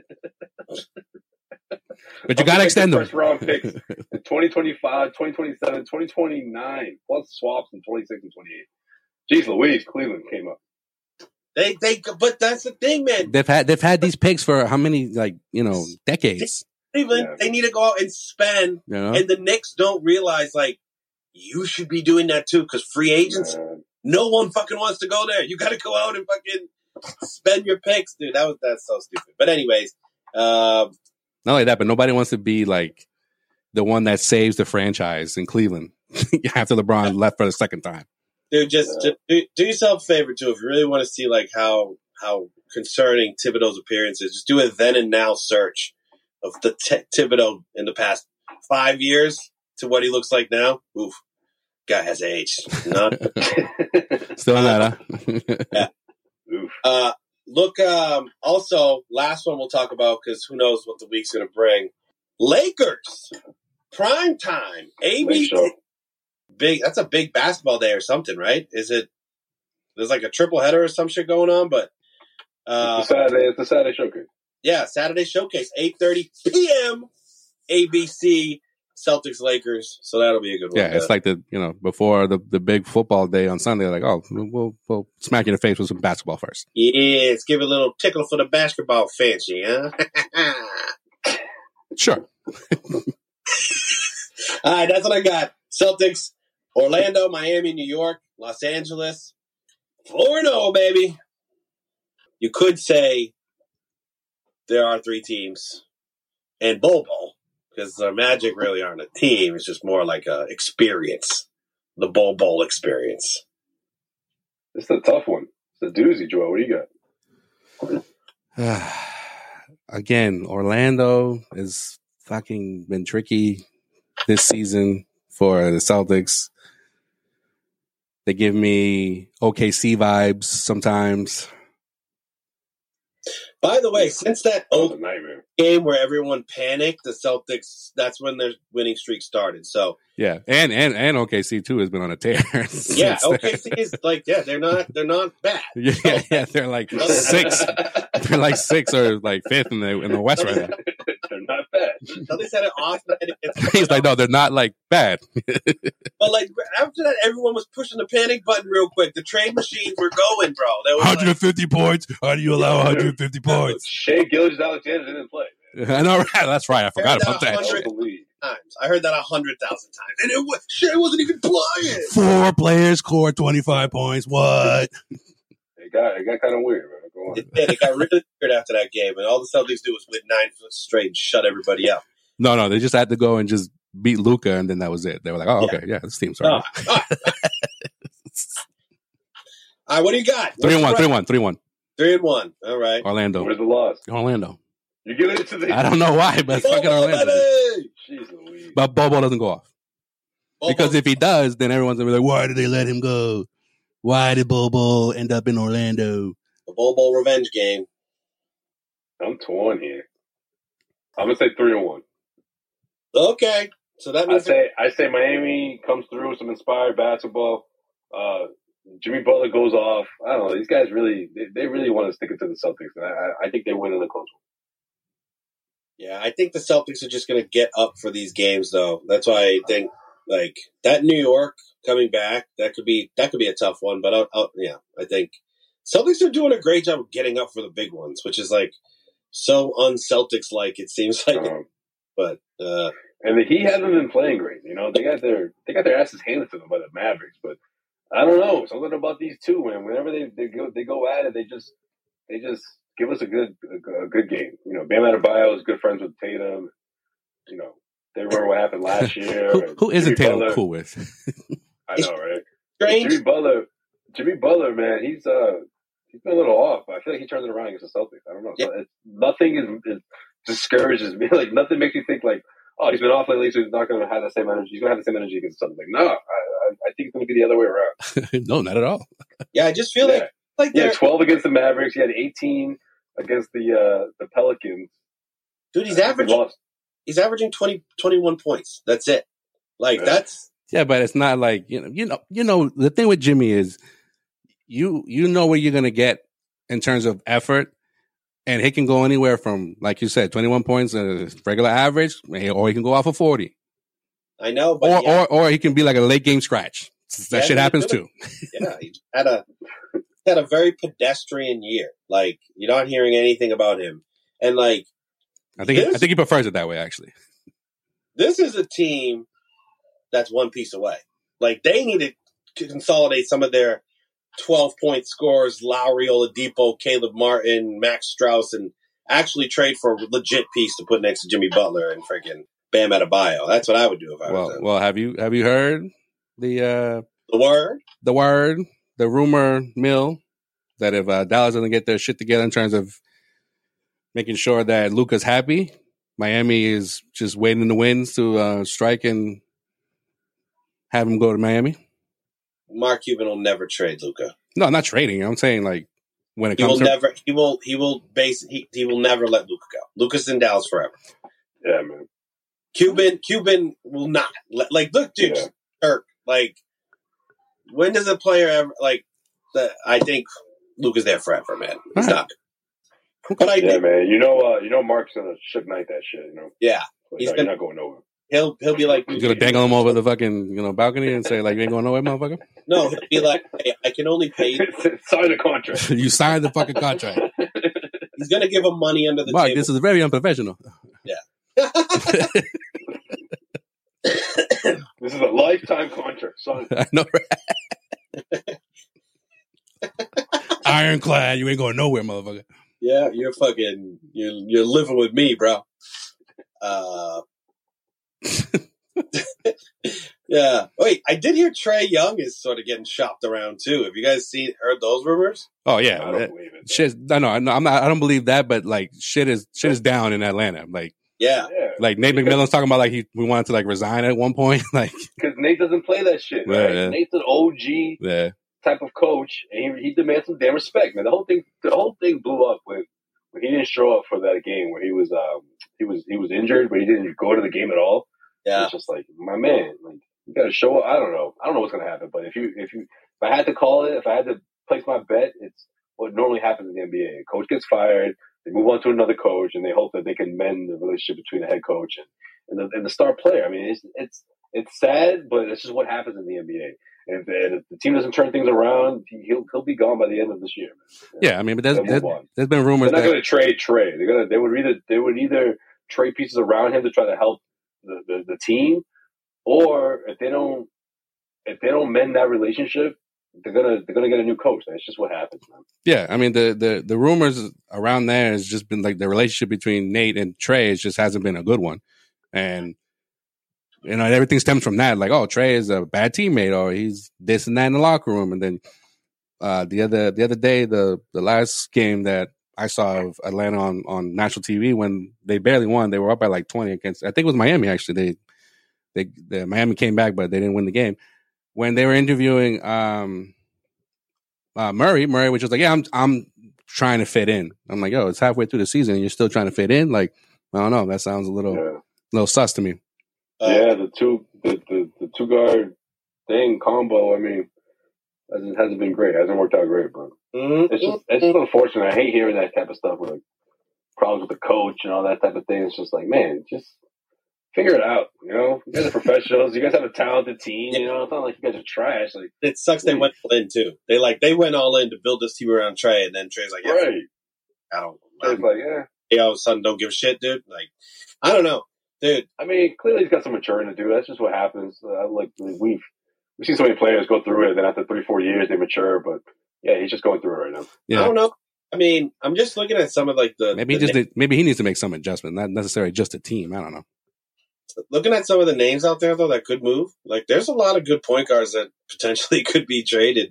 But you got to extend them. First round picks in 2025, 2027, 2029, plus swaps in 26 and 28. Jeez Louise, Cleveland came up. But that's the thing, man. They've had these picks for how many, decades? Cleveland, They need to go out and spend, and the Knicks don't realize, you should be doing that too, because free agents, no one fucking wants to go there. You got to go out and fucking spend your picks, dude. That's so stupid. But anyways, not only that, but nobody wants to be the one that saves the franchise in Cleveland after LeBron left for the second time. Dude, just do yourself a favor too. If you really want to see how concerning Thibodeau's appearance is, just do a then and now search of the Thibodeau in the past 5 years to what he looks like now. Oof, guy has aged. Still on that, huh? Yeah. Look. Also, last one we'll talk about because who knows what the week's going to bring. Lakers prime time. ABC. Big. That's a big basketball day or something, right? Is it? There's a triple header or some shit going on, but it's the Saturday showcase. Yeah, Saturday showcase, 8:30 p.m. ABC, Celtics Lakers. So that'll be a good one. Yeah, it's before the big football day on Sunday. Like, oh, we'll smack you in the face with some basketball first. Yes, give it a little tickle for the basketball fancy, huh? Sure. All right, that's what I got. Celtics, Orlando, Miami, New York, Los Angeles. 4-0, baby. You could say there are 3 teams and Bowl, because the Magic really aren't a team. It's just more like a experience, the Bowl experience. It's a tough one. It's a doozy, Joel. What do you got? Again, Orlando has fucking been tricky this season for the Celtics. They give me OKC vibes sometimes. By the way, since that That was a nightmare. game where everyone panicked, the Celtics, that's when their winning streak started. So Yeah, and OKC too has been on a tear. yeah, since then. OKC is like, they're not bad. Yeah, they're like six. They're like sixth or like fifth in the West right now. They're not bad. Celtics had an off night against He's like, no, they're not like bad. But like after that, everyone was pushing the panic button real quick. The trade machines were going, bro. They was 150 points. How do you allow 150 points? Shea Gilgeous-Alexander didn't play. I know, right? That's right. I forgot about that. That was the lead. times. I heard that 100,000 times, and it was Shea wasn't even playing. 4 players scored 25 points. What? It got kind of weird, man. Go on. It got really weird after that game, and all the Celtics do was win 9 straight and shut everybody up. No, they just had to go and just beat Luka, and then that was it. They were like, oh, okay, yeah, this team's right. All right, what do you got? 3-1. 3-1. All right. Orlando. Where's the loss? Orlando. You're giving it to the. I don't know why, but it's fucking Orlando. Jeez Louise. But Bobo doesn't go off. Because if he does, then everyone's going to be like, why did they let him go? Why did Bobo end up in Orlando? the Bobo revenge game. I'm torn here. I'm gonna say 3-1. Okay, so that means I say Miami comes through with some inspired basketball. Jimmy Butler goes off. I don't know. These guys really want to stick it to the Celtics, and I think they win in the close one. Yeah, I think the Celtics are just going to get up for these games, though. That's why I think like that New York coming back that could be a tough one. But I think Celtics are doing a great job of getting up for the big ones, which is like so un-Celtics like it seems like. But and the Heat haven't been playing great. You know, they got their asses handed to them by the Mavericks, but I don't know, something about these two, man. Whenever they go at it, they just give us a good game. You know, Bam Adebayo is good friends with Tatum. You know, they remember what happened last year. Who isn't Tatum cool with? I know, right? Strange. Jimmy Butler, man, he's been a little off. I feel like he turns it around against the Celtics. I don't know. Yeah. So nothing is discourages me. Like nothing makes me think like, oh, he's been off lately, so he's not going to have the same energy. He's going to have the same energy against something. No, I think it's going to be the other way around. No, not at all. Yeah, I just feel like yeah, 12 against the Mavericks. He had 18 against the Pelicans. dude, he's averaging 21 points. That's it. Like that's Yeah, but it's not like you know. The thing with Jimmy is, you know what you're gonna get in terms of effort, and he can go anywhere from, like you said, 21 points, regular average, or he can go off of 40. I know, but or he can be like a late game scratch. That shit happens too. Yeah, he had a very pedestrian year. Like you're not hearing anything about him, and like I think he prefers it that way. Actually, this is a team that's one piece away. Like they need to consolidate some of their 12-point scores: Lowry, Oladipo, Caleb Martin, Max Strus, and actually trade for a legit piece to put next to Jimmy Butler and freaking Bam Adebayo. That's what I would do if I was them. Well, have you heard the rumor mill that if Dallas doesn't get their shit together in terms of making sure that Luka's happy, Miami is just waiting in the wings to strike and have him go to Miami? Mark Cuban will never trade Luka. No, I'm not trading. I'm saying like when it comes he will never let Luka go. Luka's in Dallas forever. Yeah, man. Cuban will not like look, dude. Yeah. Kirk, like when does a player ever like? I think Luka's there forever, man. He's not. But man. You know, Mark's gonna Suge Knight that shit. You know. Yeah, like, he's not going nowhere. He'll be like, he's gonna dangle him over the fucking balcony and say like, you ain't going nowhere, motherfucker. No, he'll be like, hey, I can only pay you. Sign the contract. You signed the fucking contract. He's gonna give him money under the Mark, table. this is very unprofessional. Yeah. This is a lifetime contract, son. I know, right? Ironclad, you ain't going nowhere, motherfucker. Yeah, you're living with me, bro. Yeah. Wait, I did hear Trae Young is sort of getting shopped around too. Have you guys heard those rumors? Oh yeah, I don't believe it. Shit, no, I'm not. I don't believe that. But like, shit is down in Atlanta. Like, yeah. Like Nate McMillan's talking about like we wanted to like resign at one point. Like, because Nate doesn't play that shit. Right? Yeah. Nate's an OG type of coach, and he demands some damn respect, man. The whole thing blew up with he didn't show up for that game where he was injured, but he didn't go to the game at all. Yeah, it's just like, my man, like you got to show up. I don't know what's gonna happen, but if I had to call it, if I had to place my bet, it's what normally happens in the NBA. A coach gets fired, they move on to another coach, and they hope that they can mend the relationship between the head coach and the star player. I mean, it's sad, but it's just what happens in the NBA. And if the team doesn't turn things around, he'll be gone by the end of this year. Man. Yeah, I mean, but there's been rumors they're not going to trade Trey. They would either trade pieces around him to try to help the team, or if they don't mend that relationship, they're gonna get a new coach. That's just what happens, man. Yeah, I mean the rumors around there has just been like the relationship between Nate and Trey just hasn't been a good one, and everything stems from that. Like, oh, Trey is a bad teammate, or he's this and that in the locker room. And then the other day, the last game that I saw of Atlanta on national TV, when they barely won, they were up by like 20 against, I think it was Miami actually. They Miami came back, but they didn't win the game. When they were interviewing Murray was just like, yeah, I'm trying to fit in. I'm like, yo, it's halfway through the season and you're still trying to fit in. Like, I don't know. That sounds a little sus to me. The two guard thing combo. I mean, hasn't been great. Hasn't worked out great, but it's just unfortunate. I hate hearing that type of stuff with like problems with the coach and all that type of thing. It's just like, man, just figure it out. You guys are professionals. You guys have a talented team. It's not like you guys are trash. Like, it sucks. They went all in too. They went all in to build this team around Trey, and then Trey's like, right. Trey's like, Hey, all of a sudden, don't give a shit, dude. Like, I don't know. Dude, I mean, clearly he's got some maturing to do. That's just what happens. We've seen so many players go through it, then after 3-4 years they mature. But yeah, he's just going through it right now. Yeah. I don't know. I mean, I'm just looking at some of like maybe he needs to make some adjustment, not necessarily just a team. I don't know. Looking at some of the names out there though that could move, like there's a lot of good point guards that potentially could be traded.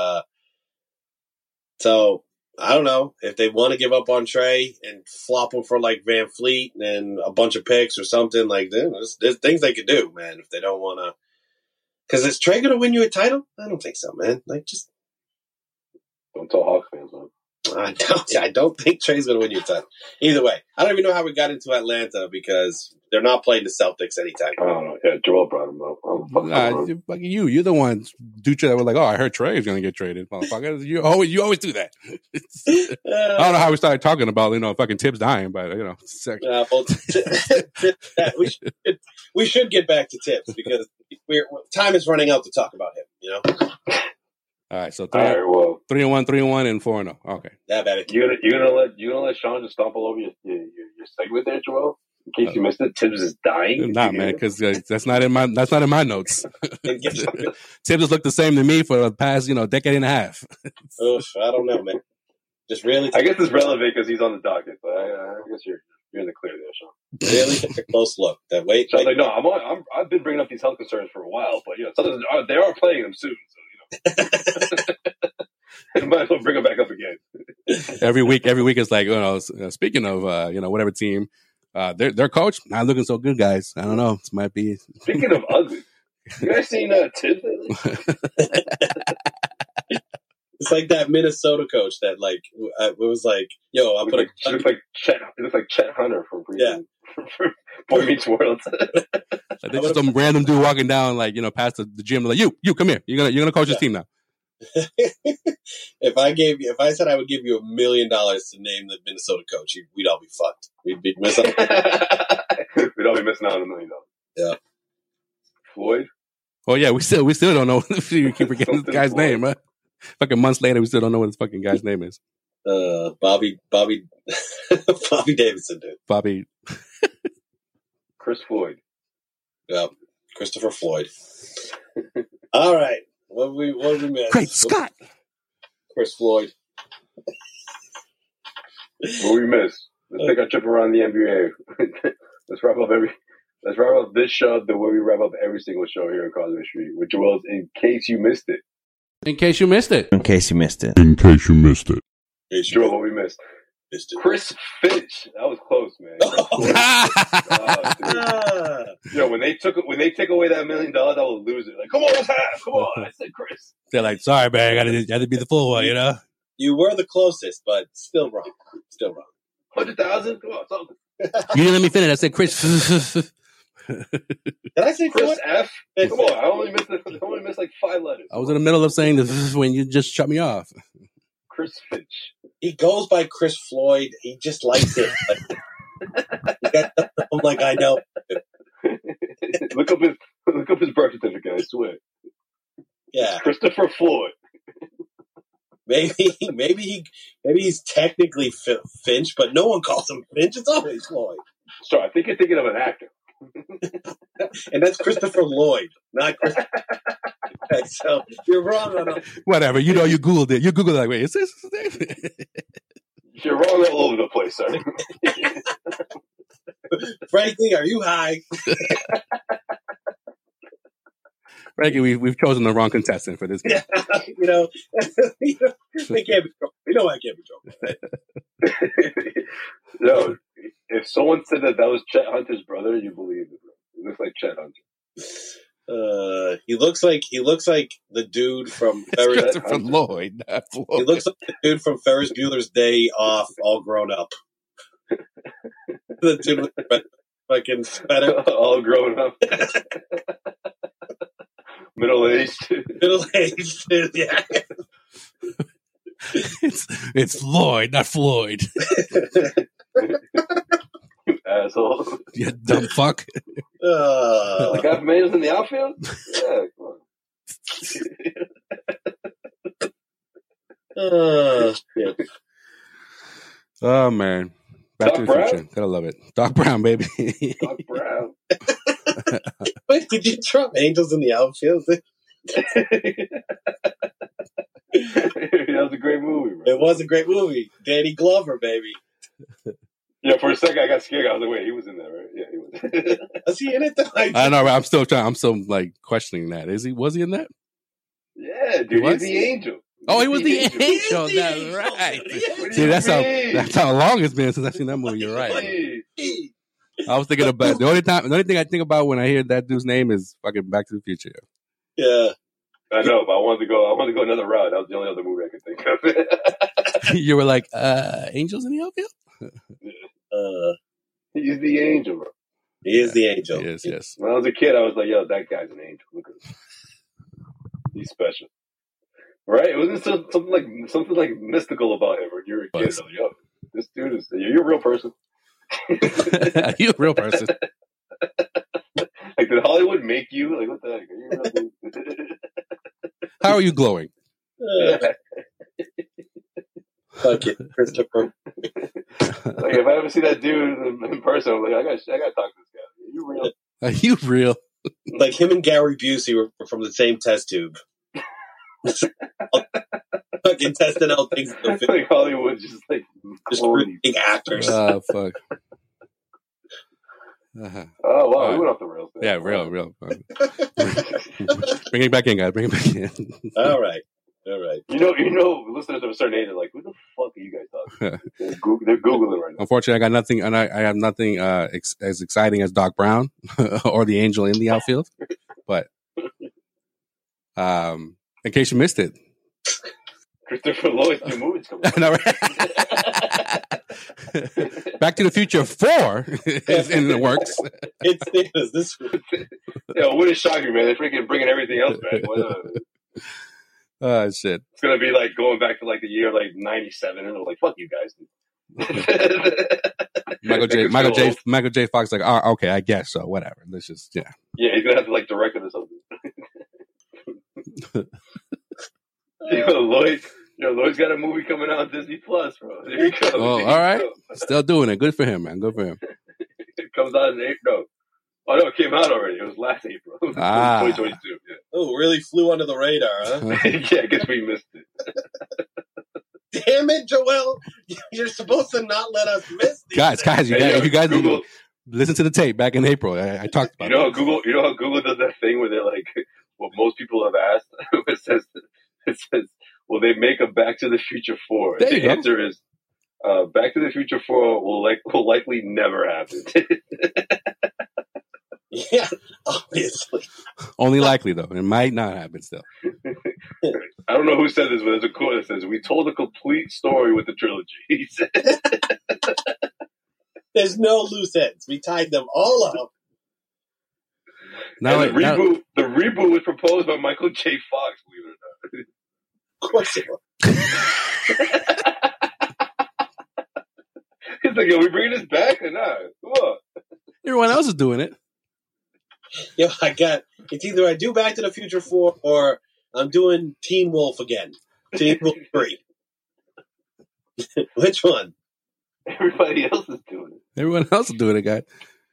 So I don't know if they want to give up on Trey and flop him for like Van Fleet and a bunch of picks or something. Like, there's things they could do, man, if they don't want to. Because is Trey going to win you a title? I don't think so, man. Like, just don't tell Hawks fans, man. I don't think Trey's going to win you a title. Either way, I don't even know how we got into Atlanta because they're not playing the Celtics anytime. I don't know. Yeah, Joel brought him up. You're the one, dude, that was like, oh, I heard Trey is going to get traded, motherfucker. You always do that. I don't know how we started talking about, fucking Tibbs dying, but, we should get back to Tibbs because time is running out to talk about him, All right, so 3-1, 3-1, and 4-0. Okay. Yeah, baby. You gonna let Sean just stumble over your segment there, Joel? In case you missed it, Tibbs is dying. Nah, man, because that's not in my notes. Tibbs has looked the same to me for the past decade and a half. I don't know, man. Just really. I guess it's relevant because he's on the docket, but I guess you're in the clear there, Sean. Really take a close look. That wait. So like, no, I've been bringing up these health concerns for a while, but they are playing them soon. So, I might as well bring them back up again. Every week is like, speaking of, whatever team, their coach not looking so good, guys. I don't know. This might be. Speaking of ugly, you guys seen Tibbs lately? It's like that Minnesota coach that it was like, yo, I put it looks like Chet Hunter from Boy Meets World. Like there's just some random dude walking down, past the gym. Like, you come here. You're gonna coach this team now. If I said I would give you $1 million to name the Minnesota coach, we'd all be fucked. We'd be missing. We'd all be missing out on $1 million. Yeah. Floyd. Oh yeah, we still don't know. You keep forgetting this guy's name, right? Fucking months later, we still don't know what this fucking guy's name is. Bobby Davidson, dude. Bobby. Chris Floyd. Yeah, Christopher Floyd. All right. What we miss? Great Scott. Chris Floyd. What we miss? Let's take a trip around the NBA. Let's wrap up this show the way we wrap up every single show here on Causeway Street, which was In Case You Missed It. In case you missed it. In case you missed it. In case you missed it. Sure, what we missed. Chris Finch. That was close, man. When they take away that $1 million, I will lose it. Like, come on, let's have. Come on. I said Chris. They're like, sorry, man, I got to be the full one, You were the closest, but still wrong. 100,000? Come on, something. You didn't let me finish. I said Chris. Did I say Chris Floyd? F? Come on, I only missed like 5 letters. I was in the middle of saying this when you just shut me off. Chris Finch. He goes by Chris Floyd. He just likes it. I'm like, I know. Look up his birth certificate. I swear. Yeah, Christopher Floyd. maybe he's technically Finch, but no one calls him Finch. It's always Floyd. Sorry, I think you're thinking of an actor. And that's Christopher Lloyd, not Christopher. So you're wrong on Whatever. You know, you Googled it. You Googled it like, wait, is this his name? You're wrong all over the place, sir. Frankly, are you high? Frankie, we've chosen the wrong contestant for this game. They can't be trouble. You know I can't be trouble. No, if someone said that was Chet Hunter's brother, you believe it. He looks like Chet Hunter. He looks like the dude from Ferris. Christopher Lloyd, not Floyd. He looks like the dude from Ferris Bueller's Day Off, all grown up. The dude with the fucking sweater, all grown up, middle aged, yeah. It's Lloyd, not Floyd. You asshole. You dumb fuck. The guy from Angels in the outfield? Yeah, come on. Shit. Oh man, Back Doc to the Brown? Future. Gotta love it. Doc Brown, baby. Doc Brown. Wait, did you drop Angels in the Outfield? That was a great movie, bro. It was a great movie. Danny Glover, baby. Yeah, for a second I got scared. I was like, wait, he was in there, right? Yeah, he was. Was he in it though? I know. I'm still like questioning that. Was he in that? Yeah, dude, he's the angel. Oh, he was the angel. the That's angel. right. Yeah. See, that's how long it's been since I've seen that movie. You're right. I was thinking about the only thing I think about when I hear that dude's name is fucking Back to the Future. Yeah. I know, but I wanted to go another route. That was the only other movie I could think of. You were like, Angels in the Outfield? He's the angel, bro. He is the angel. Yes. When I was a kid, I was like, yo, that guy's an angel. Look at him. He's special. Right? It wasn't something like mystical about him when you were a kid. Like, yo, this dude you're a real person. You a real person. Like, did Hollywood make you? Like, what the heck? Are you a real dude? How are you glowing? Fuck it, Christopher. Like, if I ever see that dude in person, I'm like, I gotta talk to this guy. Are you real? Are you real? Like him and Gary Busey were from the same test tube. Fucking testing out things. I feel like Hollywood just recruiting actors. Oh, fuck. Oh, wow, we went off the rails there. Yeah, real. Bring it back in, guys. Bring it back in. All right. You know, listeners of a certain age are like, who the fuck are you guys talking to? They're Googling right now. Unfortunately, I got nothing, and I have nothing as exciting as Doc Brown or the angel in the outfield. But in case you missed it, Christopher Lloyd's new movie's coming out. No, right? Back to the Future 4 is in the works. It's this. Yeah, what is shocking, man? They're freaking bringing everything else back. Oh shit! It's gonna be like going back to like the year like '97, and they're like, "Fuck you guys." Michael J. Fox like, oh, okay, I guess so. Whatever. Let's just Yeah, he's gonna have to like direct it or something. Lloyd's got a movie coming out on Disney Plus, bro. There you go. Oh, all right. Still doing it. Good for him, man. Good for him. It comes out in April. Oh no, it came out already. It was last April. 2022. Yeah. Oh, really flew under the radar, huh? Yeah, I guess we missed it. Damn it, Joel! You're supposed to not let us miss these guys. You guys Google, listen to the tape back in April. I talked about. You know how Google does that thing where they're like, what most people have asked. It says, will they make a Back to the Future 4? The answer is, Back to the Future 4 will likely never happen. Yeah, obviously. Only likely though, it might not happen still. I don't know who said this, but there's a quote that says, "We told a complete story with the trilogy." He said. There's no loose ends. We tied them all up. Now, and the reboot was proposed by Michael J. Fox, believe it or not. Of course it was. He's like, yo, we bringing this back or not? Come on. everyone else is doing it. Yo, it's either I do Back to the Future 4 or I'm doing Teen Wolf again. Teen Wolf 3. Which one? Everybody else is doing it. Everyone else is doing it, guy.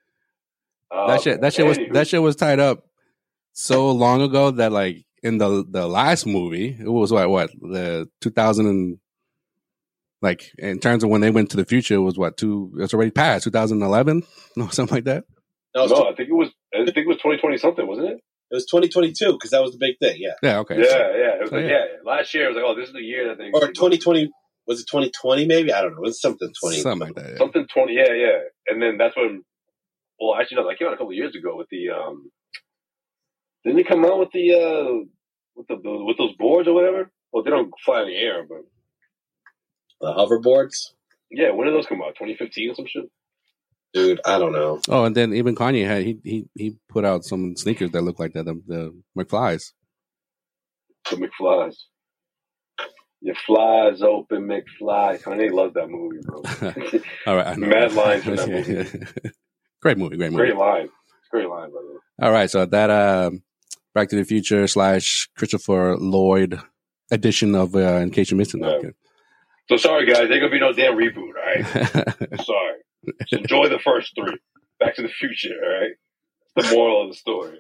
That shit was tied up so long ago that like in the last movie, it was what the 2000 and like in terms of when they went to the future, it was it's already past 2011 or something like that. No, I think it was 2020 something, wasn't it? It was 2022 because that was the big thing. Yeah. Yeah. Okay. Yeah. It was last year it was like, oh, this is the year that they. Or 2020. Was it 2020 maybe? I don't know. It was something 20. Something like that. Yeah. Something 20, yeah. And then that's when, well, actually, no, that came out a couple of years ago with the, didn't they come out with the, with those boards or whatever? Well, they don't fly in the air, but. The hoverboards? Yeah, when did those come out? 2015 or some shit? Dude, I don't know. Oh, and then even Kanye had, he put out some sneakers that look like that, the McFlys. The McFlys. Your flies open, McFly. Kanye loves that movie, bro. All right, I know. Mad lines in that movie. Great movie. Great line, brother. All right, so that Back to the Future / Christopher Lloyd edition of In Case You Missed It. Yeah. So sorry, guys, there gonna be no damn reboot. All right, sorry. Just enjoy the first 3. Back to the Future. All right, that's the moral of the story.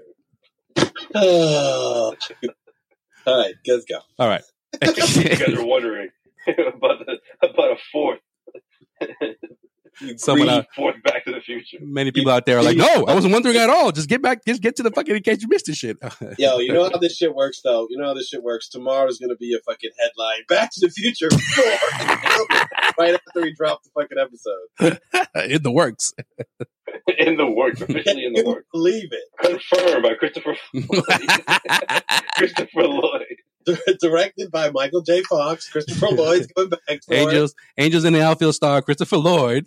All right, let's go. All right. You guys are wondering about a fourth. Fourth Back to the Future. Many people out there are like, no, I wasn't wondering at all. Just get to the fucking In Case You Missed It shit. Yo, you know how this shit works, though? Tomorrow's going to be a fucking headline. Back to the Future 4. Right after we drop the fucking episode. In the works. In the works. Officially in the works. Believe it. Confirmed by Christopher Lloyd. Directed by Michael J. Fox. Christopher Lloyd's coming back for Angels in the Outfield star Christopher Lloyd.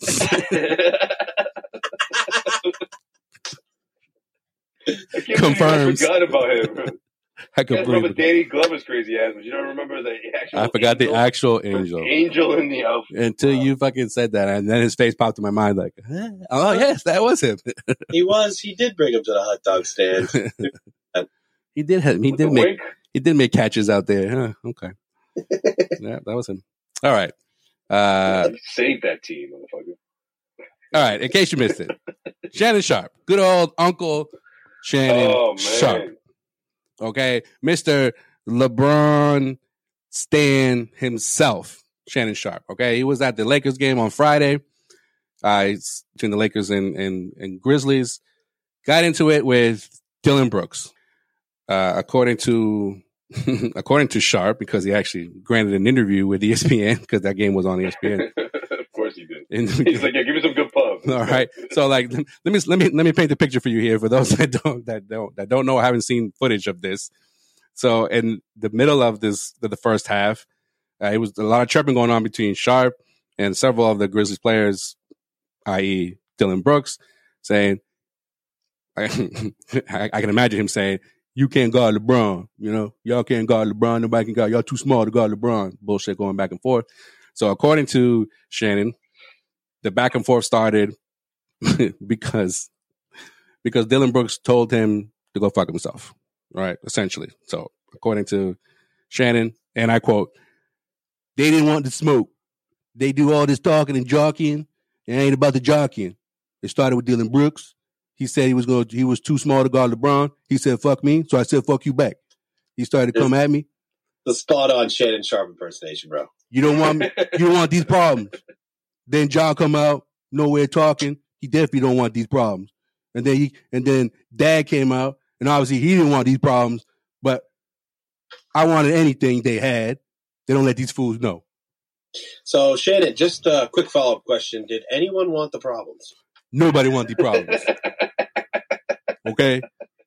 Confirms. I forgot about him. I remember Danny Glover's crazy ass, but you don't remember the actual. I forgot the actual angel. Angel in the outfit. Until you fucking said that, and then his face popped in my mind like, oh yes, that was him. He did bring him to the hot dog stand. He did make catches out there. Huh? Okay. Yeah, that was him. All right. Save that team, motherfucker. All right. In case you missed it, Shannon Sharpe, good old Uncle Shannon Sharpe. Okay, Mr. LeBron Stan himself, Shannon Sharpe. Okay, he was at the Lakers game on Friday. Between the Lakers and Grizzlies, got into it with Dylan Brooks. According to Sharpe, because he actually granted an interview with ESPN because that game was on ESPN. Of course he did. He's like, yeah, give me some good pub. All right. So like, let me paint the picture for you here for those that don't know or haven't seen footage of this. So in the middle of the first half, it was a lot of chirping going on between Sharpe and several of the Grizzlies players, i.e. Dylan Brooks, saying, I can imagine him saying, you can't guard LeBron. You know, y'all can't guard LeBron. Nobody can guard. Y'all too small to guard LeBron. Bullshit going back and forth. So according to Shannon, the back and forth started because Dylan Brooks told him to go fuck himself. Right? Essentially. So according to Shannon, and I quote, they didn't want the smoke. They do all this talking and jockeying. It ain't about the jockeying. It started with Dylan Brooks. He said he was too small to guard LeBron. He said, fuck me. So I said, fuck you back. He started to come at me. The spot on Shannon Sharpe impersonation, bro. You don't want me. You don't want these problems. Then John come out, nowhere talking. He definitely don't want these problems. And then Dad came out, and obviously he didn't want these problems, but I wanted anything they had. They don't let these fools know. So Shannon, just a quick follow-up question. Did anyone want the problems? Nobody want these problems. Okay?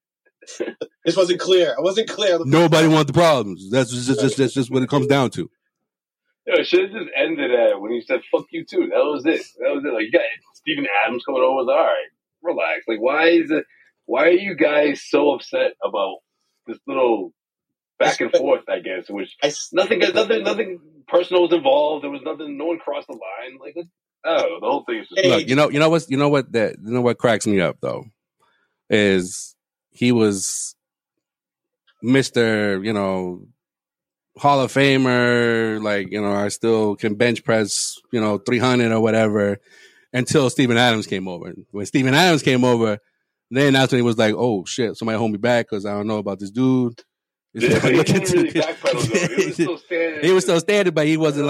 This wasn't clear. I wasn't clear. Nobody want the problems. That's just what it comes down to. It should have just ended at when he said "fuck you too." That was it. Like, Steven Adams coming over was all right. Relax. Like, why are you guys so upset about this little back and forth? I guess, which nothing personal was involved. There was nothing. No one crossed the line. Like, the whole thing is just. Look, you know what cracks me up though, is he was Mr. Hall of Famer, like, I still can bench press, 300 or whatever, until Steven Adams came over. When Steven Adams came over, then that's when he was like, oh shit, somebody hold me back because I don't know about this dude. Yeah, he didn't really backpedal though. He was still standing. He was still standing, but he wasn't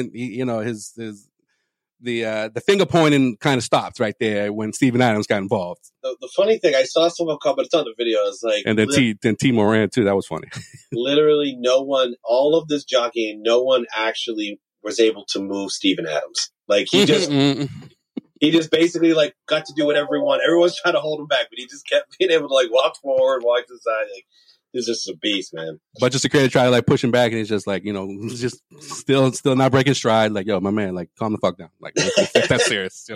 the finger pointing kind of stopped right there when Steven Adams got involved. The funny thing, I saw someone comment, it's on the video, it's like... And then T. Moran, too, that was funny. Literally no one, all of this jockeying, no one actually was able to move Steven Adams. Like, he just basically, like, got to do whatever he wanted. Everyone's trying to hold him back, but he just kept being able to, like, walk forward, walk to the side. Like, he's just a beast, man. But just security try to, like, push him back, and he's just, like, just still not breaking stride. Like, yo, my man, like, calm the fuck down. Like, that's serious,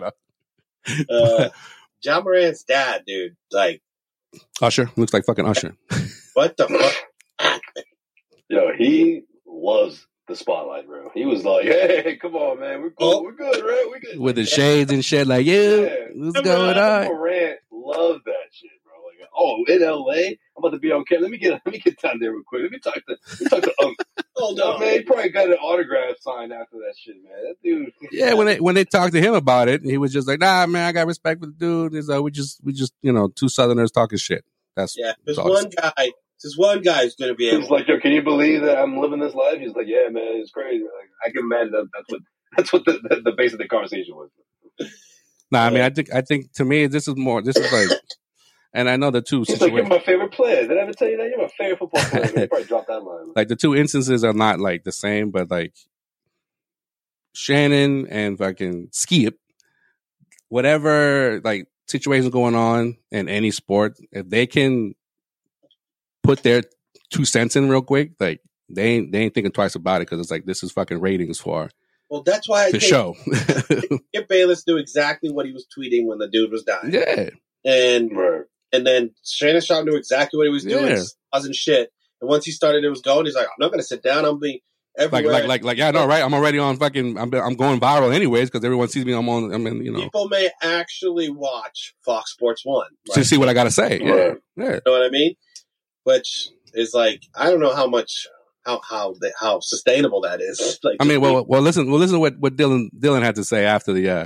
John Moran's dad, dude, like... Usher? Looks like fucking Usher. What the fuck? Yo, he loves the spotlight, bro. He was like, hey, come on, man. We're cool. We're good, right? We're good. With the shades and shit, like, what's going on? Morant loved that shit, bro. Like, in LA, I'm about to be on camera. Let me get down there real quick. Let me talk to Uncle. Oh no, man, he probably got an autograph signed after that shit, man. That dude. Yeah, when they talked to him about it, he was just like, nah, man, I got respect for the dude. He's we just two Southerners talking shit. That's There's one guy who's gonna be able. He's like, yo, can you believe that I'm living this life? He's like, yeah, man, it's crazy. Like, I can imagine that's what the base of the conversation was. Nah, I mean, I think to me, this is like. And I know the two situations. Like, you're my favorite player. Did I ever tell you that? You're my favorite football player. You probably dropped that line. Like, the two instances are not, like, the same, but, like, Shannon and fucking Skip, whatever, like, situations going on in any sport, if they can put their 2 cents in real quick, like, they ain't thinking twice about it because it's like, this is fucking ratings for that's why the show. Skip Bayless knew exactly what he was tweeting when the dude was dying. Yeah. And then Shannon Sharpe knew exactly what he was doing, causing shit. And once he started, it was going. He's like, I'm not going to sit down. I'm being everywhere. Like, yeah, no, right. I'm already on fucking. I'm going viral anyways because everyone sees me. I'm in. People may actually watch Fox Sports 1 to see what I got to say. Yeah. You know what I mean? Which is like, I don't know how sustainable that is. Like, I mean, well, listen to what Dylan had to say after the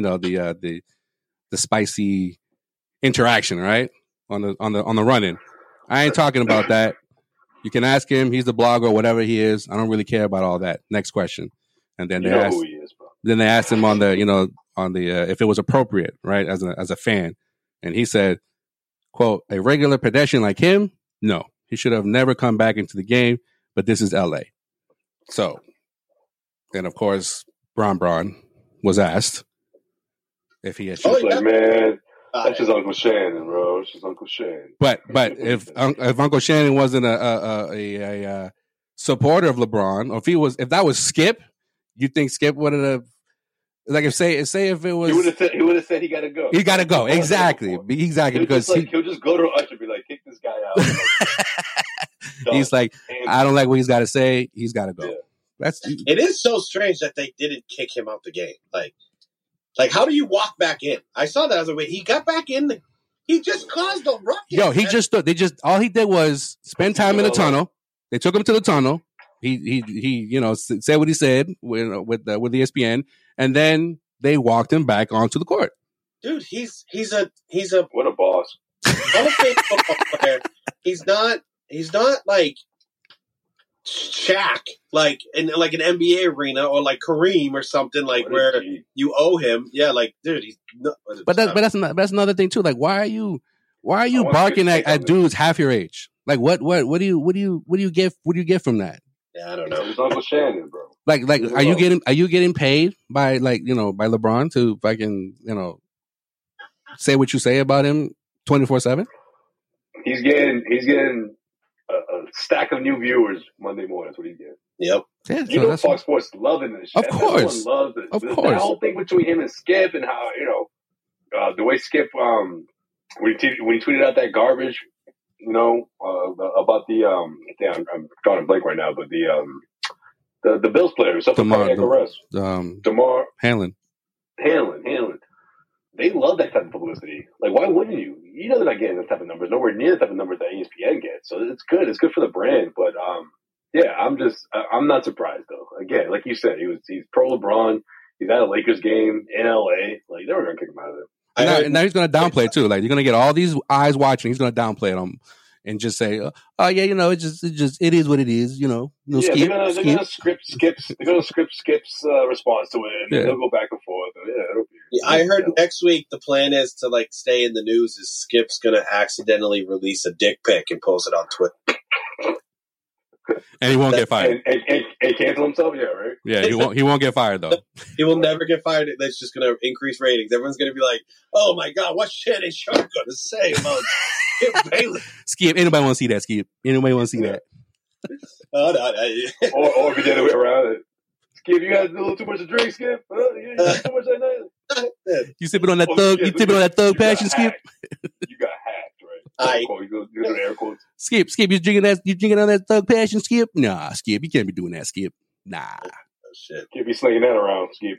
spicy interaction, right? On the run-in. I ain't talking about that. You can ask him. He's the blogger, whatever he is. I don't really care about all that. Next question. And then they asked him on the if it was appropriate, right? As a fan. And he said, quote, a regular pedestrian like him? No. He should have never come back into the game, but this is LA. So, and of course, Bron was asked if he had man. That's just Uncle Shannon, bro. It's just Uncle Shannon. But if Uncle Shannon wasn't a supporter of LeBron, or if that was Skip, you think Skip would have if it was he would have said he got to go. He got to go exactly because he'll just go to Usher and be like, kick this guy out. He's like, I don't like what he's got to say. He's got to go. Yeah. It is so strange that they didn't kick him out the game. Like, how do you walk back in? I saw that. I was like, wait, he got back in. He just caused a ruckus. Yo, all he did was spend time in the tunnel. They took him to the tunnel. He said what he said with ESPN, and then they walked him back onto the court. Dude, he's a what a boss. Hall of Fame football player. He's not like Shaq, like in like an NBA arena, or like Kareem or something, like where you owe him. Yeah, like, dude, he's not, but that's another thing too. Like, why are you barking at dudes half your age? Like, what do you get from that? Yeah, I don't know. It's Uncle Shannon, bro. Like, are you getting paid by by LeBron to fucking say what you say about him 24/7? He's getting a stack of new viewers Monday morning. That's what he's getting. Yep. Yeah, You know, Fox Sports loving this shit. Of course. Everyone loves it. Of That course. whole thing between him and Skip and how, you know, the way Skip, when he tweeted out that garbage, you know, about the, I'm drawing a blank right now, but the Bills player, something cardiac arrest. DeMar Hamlin. They love that type of publicity. Like, why wouldn't you? You know they're not getting that type of numbers, nowhere near the type of numbers that ESPN gets. So it's good. It's good for the brand. But yeah, I'm not surprised though. Again, like you said, he's pro LeBron. He's at a Lakers game in LA. Like, they were gonna kick him out of there. And now he's gonna downplay it too. Like, you're gonna get all these eyes watching. He's gonna downplay them and just say, "Oh yeah, you know, it is what it is." You know, yeah, they're gonna script Skip's response to it, and then they'll go back and forth. I heard next week the plan is to like stay in the news. Is Skip's gonna accidentally release a dick pic and post it on Twitter, and he won't get fired. And cancel himself, yeah, right? Yeah, he won't get fired though. He will never get fired. That's just gonna increase ratings. Everyone's gonna be like, "Oh my god, what shit is Sean gonna say about Skip Bayless?" Skip, anybody want to see that? Skip, anybody want to see that? Oh, no. Or if you did it around it. Skip, you got a little too much to drink, Skip? You got too much that night? You sipping on that thug? You sipping on that thug passion, Skip? You got hacked, right? You do air quotes. Skip, you drinking that? You drinking on that thug passion, Skip? Nah, Skip, you can't be doing that, Skip. Nah. Oh, shit. Can't be slinging that around, Skip.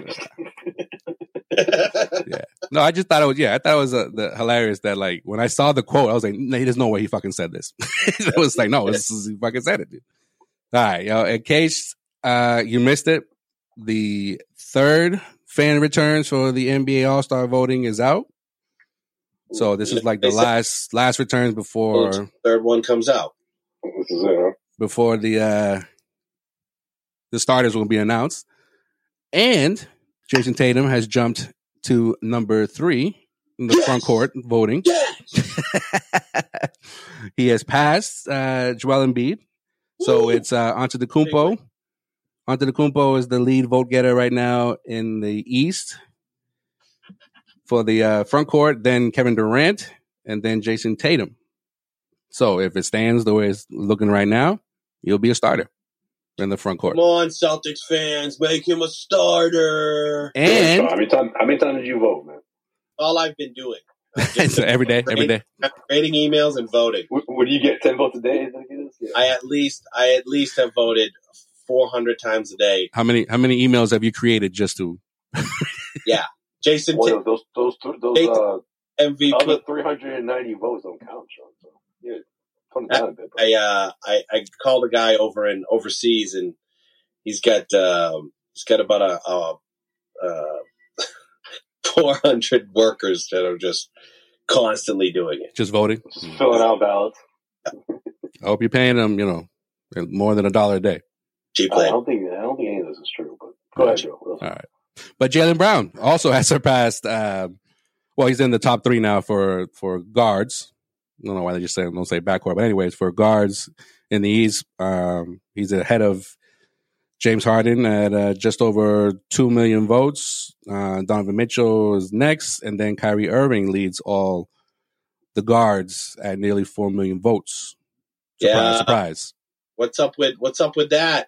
Yeah. No, I just thought it was. Yeah, I thought it was hilarious that like when I saw the quote, I was like, "There's no way he fucking said this." It was like, no, he fucking said it, dude. All right, yo. In case you missed it, the third fan returns for the NBA All-Star voting is out. So this is like the last returns before third one comes out. This is it, huh? Before the starters will be announced, and Jason Tatum has jumped to number 3 in the front court voting. Yes! He has passed Joel Embiid. So it's Antetokounmpo. Antetokounmpo is the lead vote getter right now in the East for the front court. Then Kevin Durant, and then Jason Tatum. So if it stands the way it's looking right now, he'll be a starter in the front court. Come on, Celtics fans, make him a starter. And how many times did you vote, man? All I've been doing. So every day. Rating emails and voting. What do you get? 10 votes a day? Yeah. I at least have voted 400 times a day. How many emails have you created just to? Yeah, Jason. Those MVP. Other 390 votes don't count, Sean. So yeah, tone it down a bit. I called a guy overseas, and he's got about 400 workers that are just constantly doing it. Just voting? Just filling out ballots. I hope you're paying them, more than $1 a day. Cheap I don't think any of this is true, but go ahead, Joe. All right. But Jaylen Brown also has surpassed, he's in the top 3 now for guards. I don't know why they just don't say backcourt, but anyways, for guards in the East, he's ahead of James Harden at just over 2 million votes. Donovan Mitchell is next, and then Kyrie Irving leads all the guards at nearly 4 million votes. Surprise. What's up with that?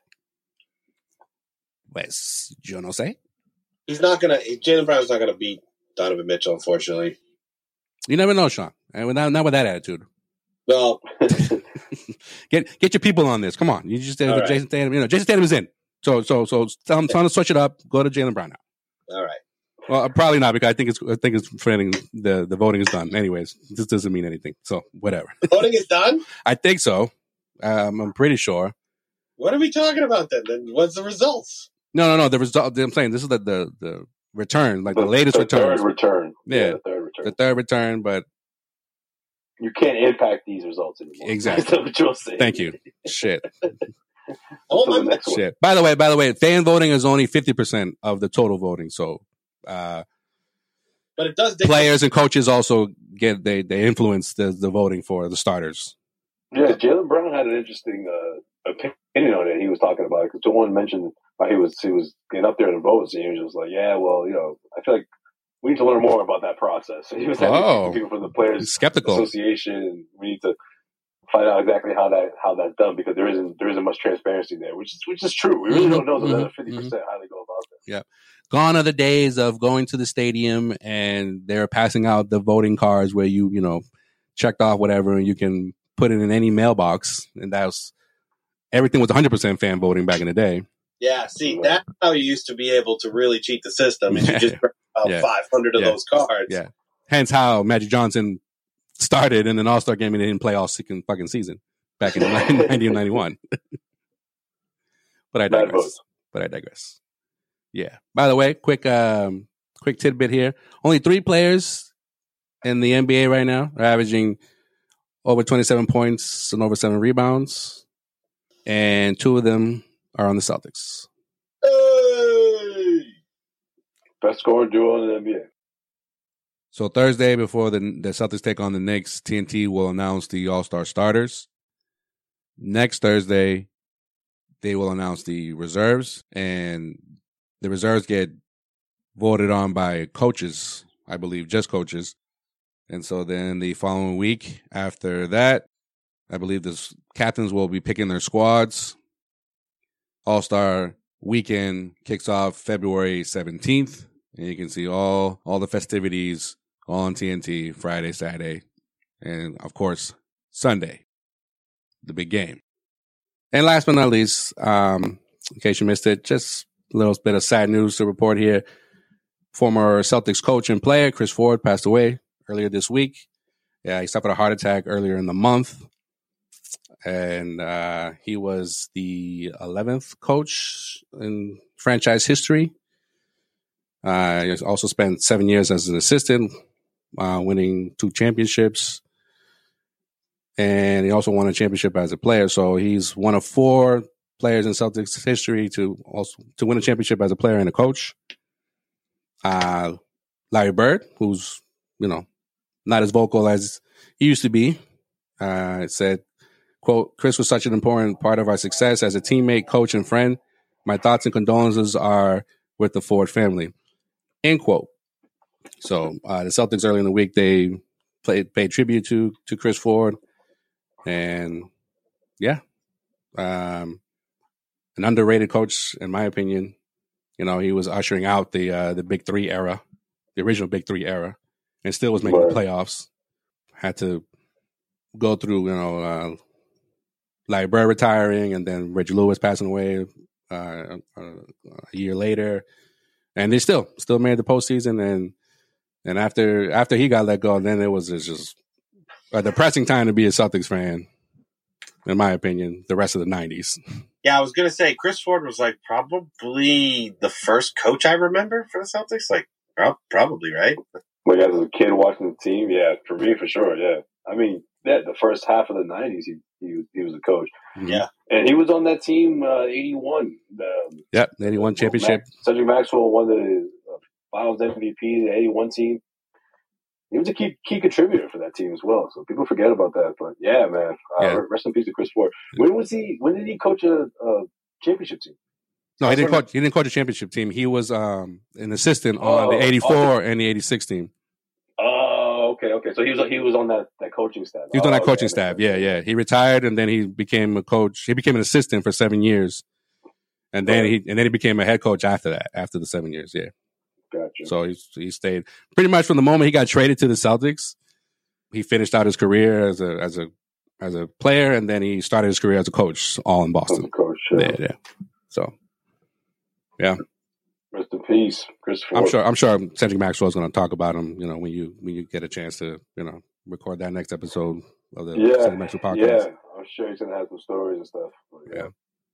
Pues, yo no sé. Jaylen Brown's not gonna beat Donovan Mitchell, unfortunately. You never know, Sean. And not with that attitude. Well, get your people on this. Come on. You just All right. Jason Tatum. Jason Tatum is in. So tell him to switch it up. Go to Jaylen Brown now. all right. Well, probably not, because I think it's forgetting the voting is done. Anyways, this doesn't mean anything. So whatever. The voting is done? I think so. I'm pretty sure. What are we talking about then? Then what's the results? No. The result. I'm saying this is the return, like the latest return. Third return. Yeah, the third return. The third return, but you can't impact these results anymore. Exactly. That's what you'll say. Thank you. Shit. Oh my Shit. By the way, fan voting is only 50% of the total voting. So, but it does. Players and coaches also they influence the voting for the starters. Yeah, Jaylen Brown had an interesting opinion on it. He was talking about it because someone mentioned how he was getting up there in the votes, and he was just like, "Yeah, well, I feel like we need to learn more about that process." So he was having people from the Players skeptical Association, and we need to find out exactly how that's done, because there isn't much transparency there, which is true. We really don't know the other 50% how they go about that. Yeah. Gone are the days of going to the stadium and they're passing out the voting cards where you checked off whatever and you can put it in any mailbox, and everything was 100% fan voting back in the day. Yeah, see, that's how you used to be able to really cheat the system, is you just print out 500 of those cards. Yeah. Hence how Magic Johnson started in an All-Star game and they didn't play all fucking season back in 1991. But I digress. Yeah. By the way, quick tidbit here. Only 3 players in the NBA right now are averaging over 27 points and over 7 rebounds. And 2 of them are on the Celtics. Hey! Best scoring duo in the NBA. So Thursday, before the Celtics take on the Knicks, TNT will announce the All-Star starters. Next Thursday, they will announce the reserves, and the reserves get voted on by coaches, I believe, just coaches. And so then the following week after that, I believe the captains will be picking their squads. All-Star weekend kicks off February 17th, and you can see all the festivities on TNT Friday, Saturday, and of course Sunday, the big game. And last but not least, in case you missed it, just a little bit of sad news to report here. Former Celtics coach and player Chris Ford passed away earlier this week. Yeah, he suffered a heart attack earlier in the month. And he was the 11th coach in franchise history. He also spent 7 years as an assistant, winning 2 championships. And he also won a championship as a player. So he's one of 4 players in Celtics history to win a championship as a player and a coach. Larry Bird, who's, not as vocal as he used to be, said, quote, "Chris was such an important part of our success as a teammate, coach, and friend. My thoughts and condolences are with the Ford family," end quote. So the Celtics early in the week, they paid tribute to Chris Ford. And yeah, an underrated coach, in my opinion. He was ushering out the Big Three era, the original Big Three era, and still was making the playoffs. Had to go through, Larry Bird retiring and then Reggie Lewis passing away a year later, and they still made the postseason. And after he got let go, then it was just a depressing time to be a Celtics fan, in my opinion. The rest of the 90s. Yeah, I was gonna say Chris Ford was probably the first coach I remember for the Celtics. Probably, right? As a kid watching the team, yeah, for me, for sure, yeah. I mean, the first half of the 90s, he was a coach. Yeah. And he was on that team, 81. The 81 championship. Cedric Maxwell won the Finals MVP, the 81 team. He was a key contributor for that team as well. So people forget about that. But yeah, man, rest in peace to Chris Ford. When did he coach a championship team? No, he didn't coach a championship team. He was an assistant on the 84 and the 86 team. Okay. So he was on that coaching staff. He was on that coaching staff. Yeah. He retired and then he became a coach. He became an assistant for 7 years, and then he became a head coach after that. After the 7 years, yeah. Gotcha. So he stayed pretty much from the moment he got traded to the Celtics. He finished out his career as a player, and then he started his career as a coach, all in Boston. As a coach, yeah. So, yeah. Rest in peace, Chris Ford. I'm sure Cedric Maxwell is going to talk about him. When you get a chance to record that next episode of the Cedric Maxwell podcast. Yeah, I'm sure he's going to have some stories and stuff. Yeah.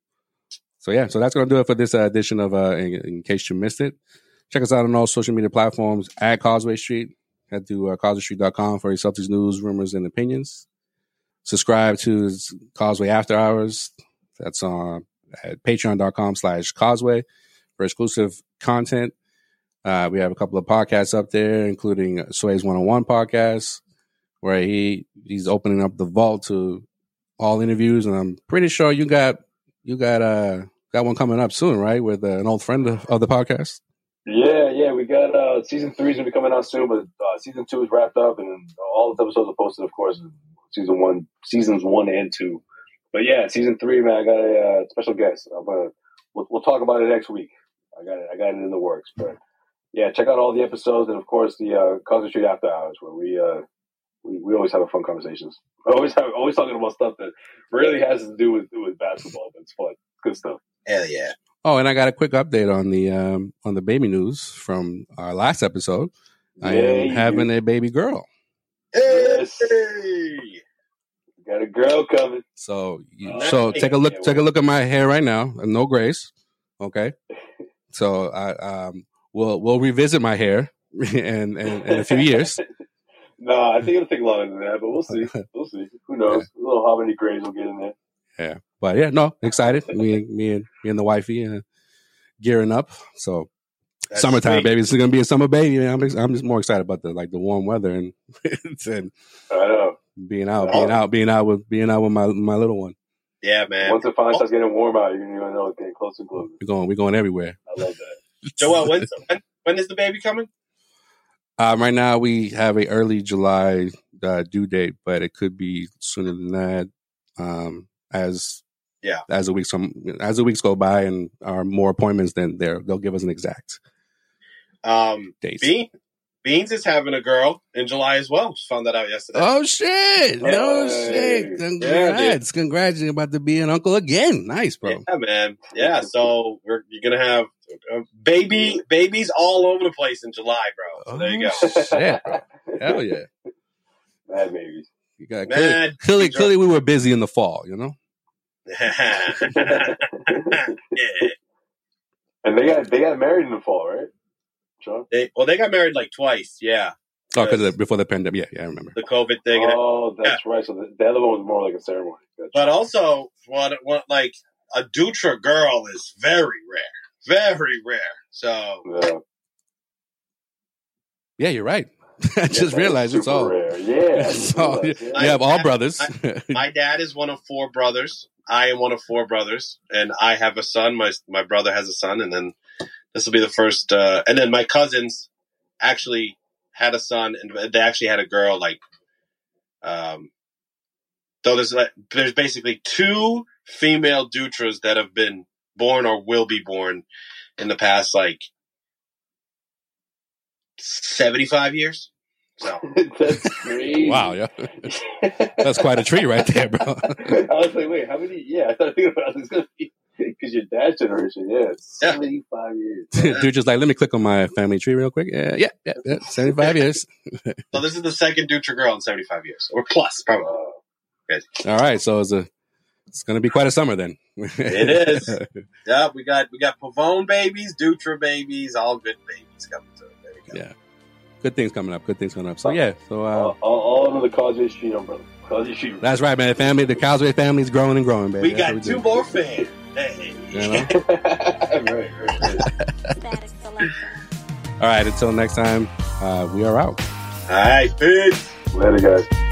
So that's going to do it for this edition of in case you missed it. Check us out on all social media platforms at Causeway Street. Head to CausewayStreet.com for your Celtics news, rumors, and opinions. Subscribe to Causeway After Hours. That's at patreon.com/Causeway for exclusive content. We have a couple of podcasts up there, including Sway's 101 podcast, where he's opening up the vault to all interviews. And I'm pretty sure you got one coming up soon, right? With an old friend of the podcast. Yeah, we got season 3 is gonna be coming out soon, but season 2 is wrapped up, and all the episodes are posted, of course, seasons 1 and 2. But yeah, season 3, man, I got a special guest. We'll talk about it next week. I got it in the works. But yeah, check out all the episodes, and of course the Cosby Street After Hours, where we always have fun conversations. Always talking about stuff that really has to do with basketball, but it's fun, good stuff. Hell yeah! Oh, and I got a quick update on the baby news from our last episode. I am having a baby girl. Yes. Got a girl coming. So take a look at my hair right now. No grace. Okay. So we'll revisit my hair in a few years. No, I think it'll take longer than that, but we'll see. We'll see. Who knows? Yeah. A little how many grays we'll get in there. Yeah, but yeah, no, excited. me and the wifey gearing up. So that's summertime, sweet. Baby. It's gonna be a summer baby. Man. I'm just more excited about the warm weather and I know being out with my little one. Yeah, man. Once it finally starts getting warm out, you're gonna know it's getting closer and closer. We're going everywhere. I love that. Joel, when is the baby coming? Right now we have a early July due date, but it could be sooner than that. As the weeks go by and are more appointments, then they'll give us an exact date. Beans is having a girl in July as well. Just found that out yesterday. Oh shit! No shit! Congrats! Congrats! You're about to be an uncle again. Nice, bro. Yeah, man. Yeah. So you're gonna have babies all over the place in July, bro. So there you go. Shit, bro. Hell yeah. Mad babies. You got clearly we were busy in the fall, you know. Yeah. And they got married in the fall, right? Sure. They got married like twice, yeah. Oh, because before the pandemic, yeah, I remember the COVID thing. Oh, that's right. So the other one was more like a ceremony. But also, what like a Dutra girl is very rare. So yeah, you're right. I just realized it's all rare. Yeah, so, you have all brothers. My dad is one of 4 brothers. I am one of 4 brothers, and I have a son. My brother has a son, and then this will be the first. And then my cousins actually had a son, and they actually had a girl. Like, so there's basically 2 female Dutras that have been born or will be born in the past 75 years. So that's crazy. Wow, yeah. That's quite a tree right there, bro. I was like, wait, how many? Yeah, I thought it was going to be because your dad's generation, 75 years. Dude, just let me click on my family tree real quick. Yeah, 75 years. So this is the second Dutra girl in 75 years, or plus, probably. All right, so it's going to be quite a summer then. It is. Yeah, we got Pavone babies, Dutra babies, all good babies coming to it. There we go. Yeah. Good things coming up. So yeah. So all under the Causeway Street umbrella. Causeway Street. That's right, man. The Causeway family is growing and growing, baby. We got 2 more fans. Hey. You know? Right. All right. Until next time, we are out. All right. Peace. Later, guys.